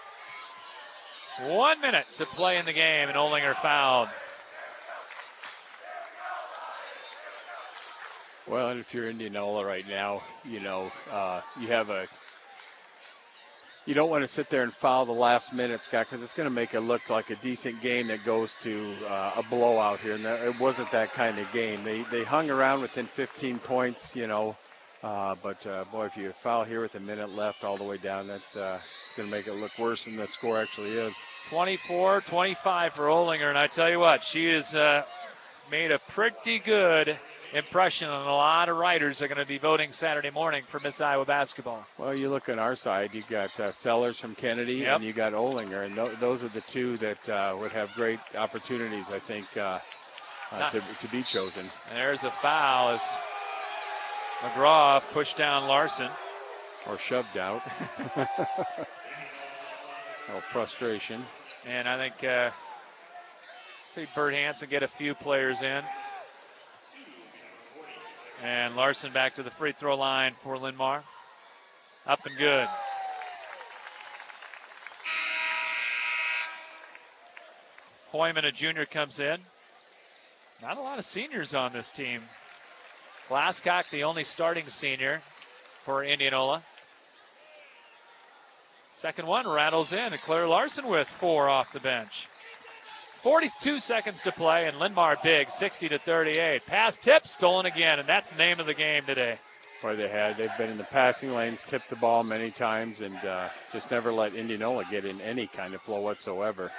1 minute to play in the game, and Olinger fouled. Well, and if you're Indianola right now, you know, you don't want to sit there and foul the last minute, Scott, because it's going to make it look like a decent game that goes to a blowout here. And it wasn't that kind of game. They hung around within 15 points, you know. But boy, if you foul here with a minute left all the way down, that's it's going to make it look worse than the score actually is. 24-25 for Olinger, and I tell you what, she has made a pretty good impression on a lot of writers are going to be voting Saturday morning for Miss Iowa basketball. Well, you look on our side, you got Sellers from Kennedy, and you got Olinger, and those are the two that would have great opportunities, I think, to be chosen. And there's a foul as McGraw pushed down Larson. Or shoved out. Oh, frustration. And I think see Bert Hansen get a few players in. And Larson back to the free throw line for Linn-Mar. Up and good. Hoyman, a junior, comes in. Not a lot of seniors on this team. Glasscock, the only starting senior for Indianola. Second one rattles in, and Claire Larson with 4 off the bench. 42 seconds to play, and Linn-Mar big, 60-38. Pass tip, stolen again, and that's the name of the game today. Boy, they've been in the passing lanes, tipped the ball many times, and just never let Indianola get in any kind of flow whatsoever.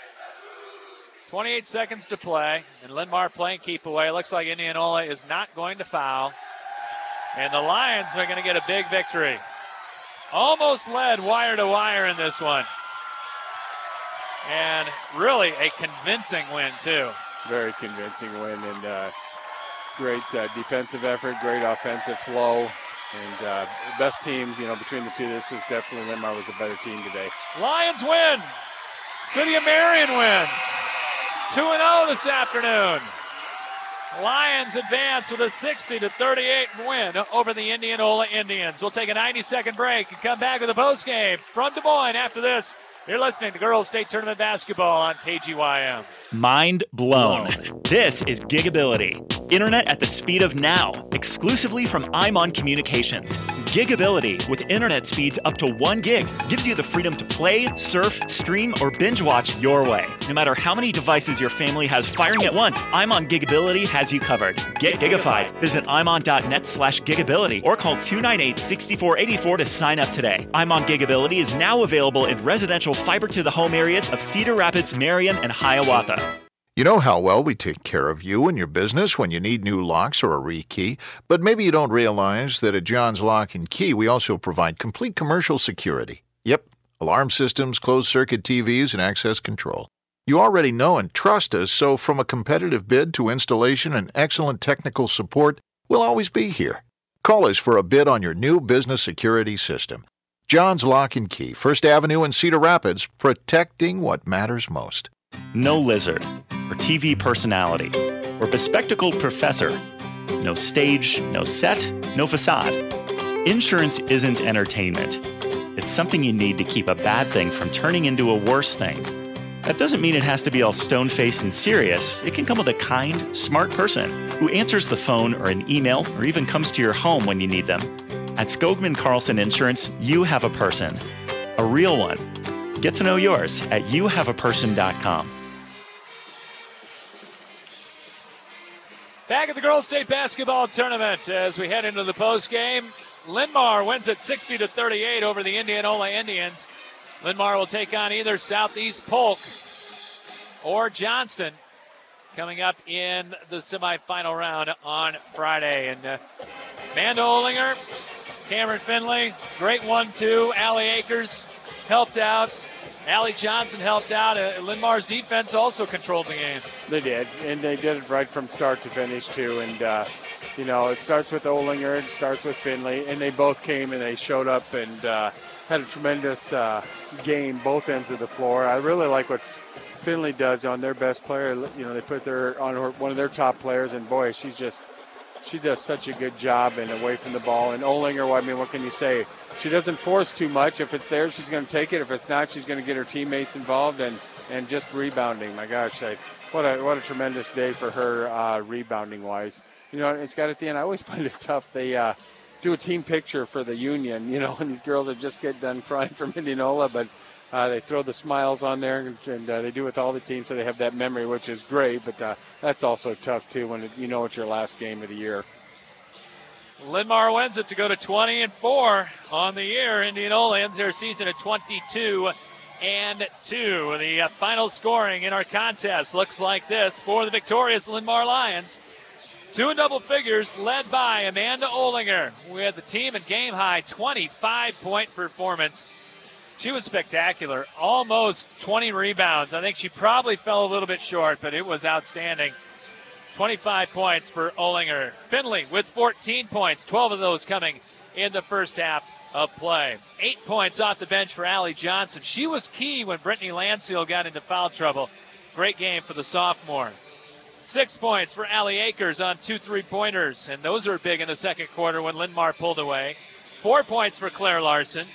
28 seconds to play, and Linn-Mar playing keep away. Looks like Indianola is not going to foul, and the Lions are going to get a big victory. Almost led wire to wire in this one. And really a convincing win, too. Very convincing win, and great defensive effort, great offensive flow, and best team, you know, between the two. This was definitely Linn-Mar was a better team today. Lions win. City of Marion wins. 2-0 this afternoon. Lions advance with a 60-38 win over the Indianola Indians. We'll take a 90-second break and come back with a postgame from Des Moines after this. You're listening to Girls State Tournament Basketball on KGYM. Mind blown. This is Gigability. Internet at the speed of now, exclusively from IMON Communications. Gigability, with internet speeds up to 1 gig, gives you the freedom to play, surf, stream, or binge watch your way. No matter how many devices your family has firing at once, IMON Gigability has you covered. Get gigified. Visit imon.net/gigability or call 298-6484 to sign up today. IMON Gigability is now available in residential fiber-to-the-home areas of Cedar Rapids, Marion, and Hiawatha. You know how well we take care of you and your business when you need new locks or a rekey, but maybe you don't realize that at John's Lock & Key, we also provide complete commercial security. Yep, alarm systems, closed-circuit TVs, and access control. You already know and trust us, so from a competitive bid to installation and excellent technical support, we'll always be here. Call us for a bid on your new business security system. John's Lock & Key, 1st Avenue in Cedar Rapids, protecting what matters most. No lizard, or TV personality, or bespectacled professor. No stage, no set, no facade. Insurance isn't entertainment. It's something you need to keep a bad thing from turning into a worse thing. That doesn't mean it has to be all stone-faced and serious. It can come with a kind, smart person who answers the phone or an email or even comes to your home when you need them. At Skogman Carlson Insurance, you have a person. A real one. Get to know yours at youhaveaperson.com. Back at the Girls State Basketball Tournament as we head into the postgame. Linn-Mar wins it 60-38 over the Indianola Indians. Linn-Mar will take on either Southeast Polk or Johnston coming up in the semifinal round on Friday. And Amanda Olinger, Cameron Finley, great 1-2. Allie Akers helped out. Allie Johnson helped out. Linn-Mar's defense also controlled the game. They did, and they did it right from start to finish, too. And, it starts with Olinger, it starts with Finley, and they both came and they showed up and had a tremendous game, both ends of the floor. I really like what Finley does on their best player. They put one of their top players, and, boy, she does such a good job and away from the ball. And Olinger, what can you say? She doesn't force too much. If it's there, she's going to take it. If it's not, she's going to get her teammates involved and just rebounding. My gosh, what a tremendous day for her rebounding-wise. And Scott, at the end, I always find it tough. They do a team picture for the Union, and these girls are just get done crying from Indianola, but they throw the smiles on there, and they do with all the teams, so they have that memory, which is great, but that's also tough, too, when it's your last game of the year. Linn-Mar wins it to go to 20-4 on the year. Indianola ends their season at 22-2. The final scoring in our contest looks like this for the victorious Linn-Mar Lions. 2 in double figures, led by Amanda Olinger, with the team at game-high 25-point performance. She was spectacular, almost 20 rebounds. I think she probably fell a little bit short, but it was outstanding. 25 points for Olinger. Finley with 14 points, 12 of those coming in the first half of play. 8 points off the bench for Allie Johnson. She was key when Brittany Lansfield got into foul trouble. Great game for the sophomore. 6 points for Allie Akers on 2 3-pointers, and those are big in the second quarter when Linn-Mar pulled away. 4 points for Claire Larson.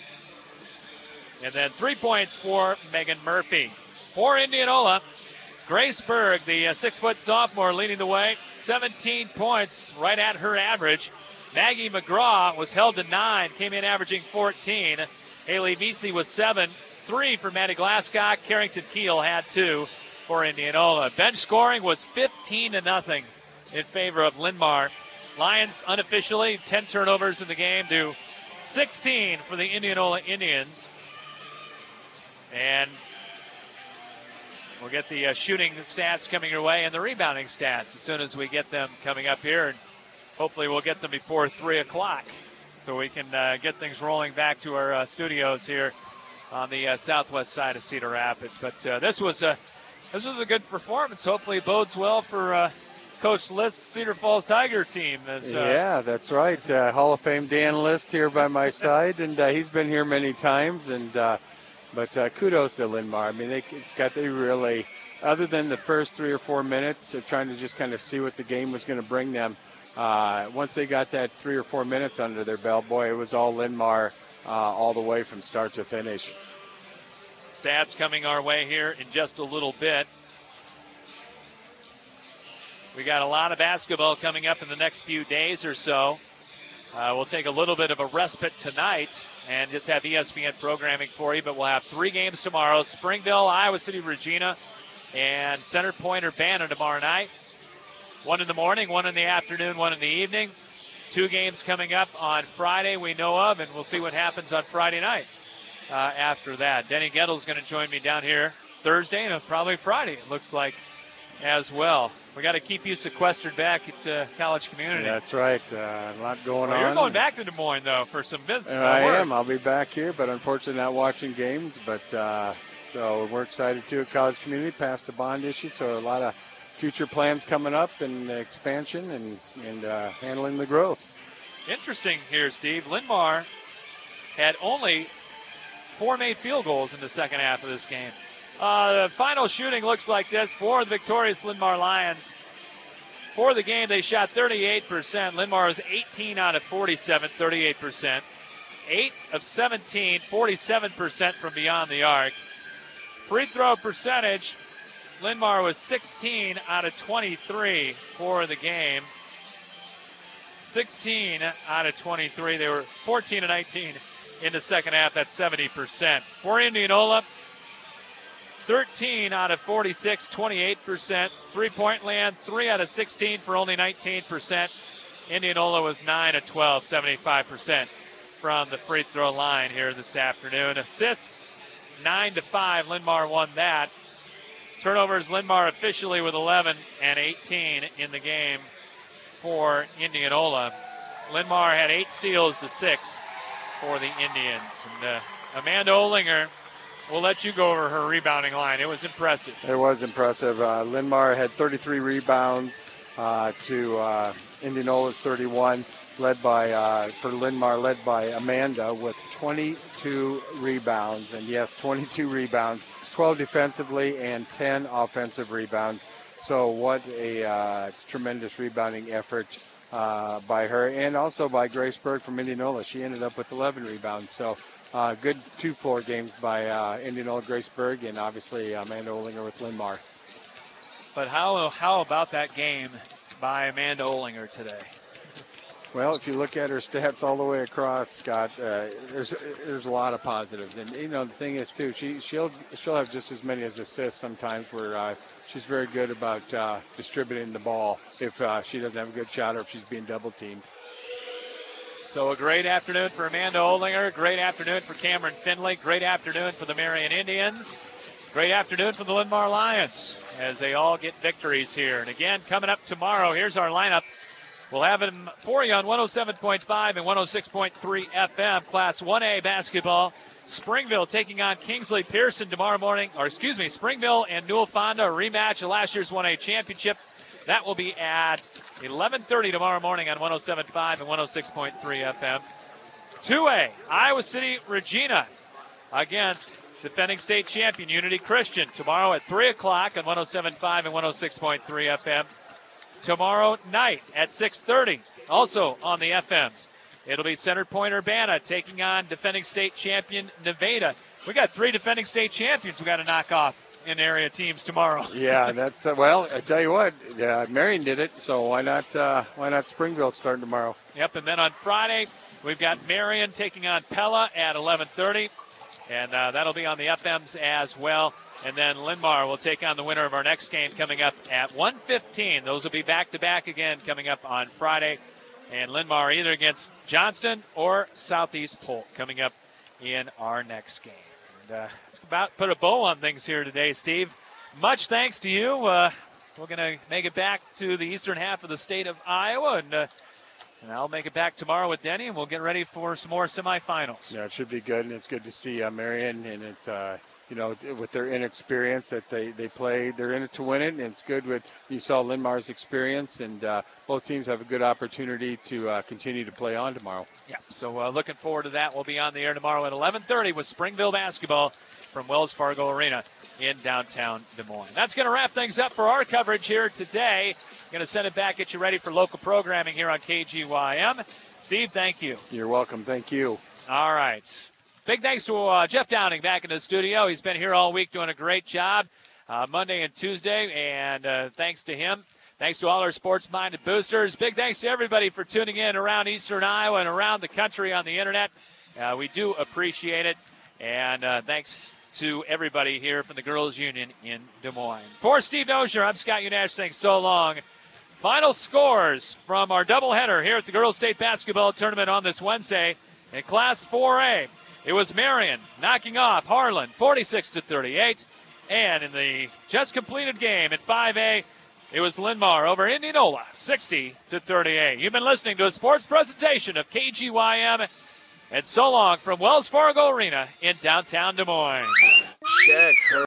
And then 3 points for Megan Murphy. For Indianola, Grace Berg, the 6-foot sophomore, leading the way. 17 points, right at her average. Maggie McGraw was held to 9, came in averaging 14. Haley Vesey was 7. 3 for Maddie Glasscock. Carrington Keel had 2 for Indianola. Bench scoring was 15-0 in favor of Linn-Mar. Lions unofficially 10 turnovers in the game to 16 for the Indianola Indians. And we'll get the shooting stats coming your way and the rebounding stats as soon as we get them coming up here. And hopefully we'll get them before 3 o'clock so we can get things rolling back to our studios here on the southwest side of Cedar Rapids. But this was a good performance. Hopefully it bodes well for Coach List's Cedar Falls Tiger team. Yeah, that's right. Hall of Fame Dan List here by my side, and he's been here many times. But kudos to Linn-Mar. They really, other than the first 3 or 4 minutes of trying to just kind of see what the game was going to bring them, once they got that 3 or 4 minutes under their belt, boy, it was all Linn-Mar all the way from start to finish. Stats coming our way here in just a little bit. We got a lot of basketball coming up in the next few days or so. We'll take a little bit of a respite tonight and just have ESPN programming for you, but we'll have 3 games tomorrow. Springville, Iowa City, Regina, and Center Point Urbana tomorrow night. 1 in the morning, 1 in the afternoon, 1 in the evening. 2 games coming up on Friday we know of, and we'll see what happens on Friday night after that. Denny Gettle's going to join me down here Thursday and probably Friday, it looks like, as well. We got to keep you sequestered back at College Community. That's right. A lot going on. You're going back to Des Moines, though, for some business. I am. I'll be back here, but unfortunately not watching games. But so we're excited, too, at College Community, past the bond issue. So a lot of future plans coming up and expansion and handling the growth. Interesting here, Steve. Linn-Mar had only 4 made field goals in the second half of this game. The final shooting looks like this for the victorious Linn-Mar Lions. For the game, they shot 38%. Linn-Mar was 18 out of 47, 38%. 8 of 17, 47% from beyond the arc. Free throw percentage, Linn-Mar was 16 out of 23 for the game. 16 out of 23. They were 14 and 19 in the second half. That's 70%. For Indianola, 13 out of 46, 28%. Three-point land, 3 out of 16 for only 19%. Indianola was 9 of 12, 75% from the free throw line here this afternoon. Assists, 9 to 5. Linn-Mar won that. Turnovers, Linn-Mar officially with 11 and 18 in the game for Indianola. Linn-Mar had 8 steals to 6 for the Indians. And Amanda Olinger, we'll let you go over her rebounding line. It was impressive. It was impressive. Linn-Mar had 33 rebounds to Indianola's 31, for Linn-Mar, led by Amanda with 22 rebounds. And yes, 22 rebounds, 12 defensively and 10 offensive rebounds. So what a tremendous rebounding effort by her, and also by Grace Berg from Indianola. She ended up with 11 rebounds. So good 2-floor games by Indianola, Grace Berg, and obviously Amanda Olinger with Linn-Mar. But how about that game by Amanda Olinger today? Well, if you look at her stats all the way across, Scott, there's a lot of positives. And, the thing is, too, she'll have just as many as assists sometimes where she's very good about distributing the ball if she doesn't have a good shot or if she's being double-teamed. So a great afternoon for Amanda Olinger, great afternoon for Cameron Finley, great afternoon for the Marion Indians, great afternoon for the Linn-Mar Lions as they all get victories here. And again, coming up tomorrow, here's our lineup. We'll have them for you on 107.5 and 106.3 FM, Class 1A basketball. Springville taking on Kingsley Pearson tomorrow morning. Springville and Newell Fonda, a rematch of last year's 1A championship. That will be at 11:30 tomorrow morning on 107.5 and 106.3 FM. 2A, Iowa City Regina against defending state champion Unity Christian tomorrow at 3 o'clock on 107.5 and 106.3 FM. Tomorrow night at 6:30, also on the FMs. It'll be Center Point Urbana taking on defending state champion Nevada. We got 3 defending state champions we got to knock off in area teams tomorrow. Yeah, that's well. I tell you what, Marion did it, so why not Springville starting tomorrow? Yep, and then on Friday we've got Marion taking on Pella at 11:30, and that'll be on the FMs as well. And then Linn-Mar will take on the winner of our next game coming up at 1:15. Those will be back-to-back again coming up on Friday. And Linn-Mar either against Johnston or Southeast Polk coming up in our next game. And it's about put a bow on things here today, Steve. Much thanks to you. We're going to make it back to the eastern half of the state of Iowa, and I'll make it back tomorrow with Denny, and we'll get ready for some more semifinals. Yeah, it should be good, and it's good to see Marion, and it's with their inexperience that they play, they're in it to win it, and it's good with you saw Linn-Mar's experience, and both teams have a good opportunity to continue to play on tomorrow. Yeah, so looking forward to that. We'll be on the air tomorrow at 11:30 with Springville basketball from Wells Fargo Arena in downtown Des Moines. That's going to wrap things up for our coverage here today. Going to send it back, get you ready for local programming here on KGYM. Steve, thank you. You're welcome. Thank you. All right. Big thanks to Jeff Downing back in the studio. He's been here all week doing a great job, Monday and Tuesday, and thanks to him. Thanks to all our sports-minded boosters. Big thanks to everybody for tuning in around Eastern Iowa and around the country on the Internet. We do appreciate it, and thanks to everybody here from the Girls Union in Des Moines. For Steve Dozier, I'm Scott Unash saying so long. Final scores from our doubleheader here at the Girls State Basketball Tournament on this Wednesday. In Class 4A, it was Marion knocking off Harlan 46-38. And in the just completed game at 5A, it was Linn-Mar over Indianola 60-38. You've been listening to a sports presentation of KGYM. And so long from Wells Fargo Arena in downtown Des Moines. Check her.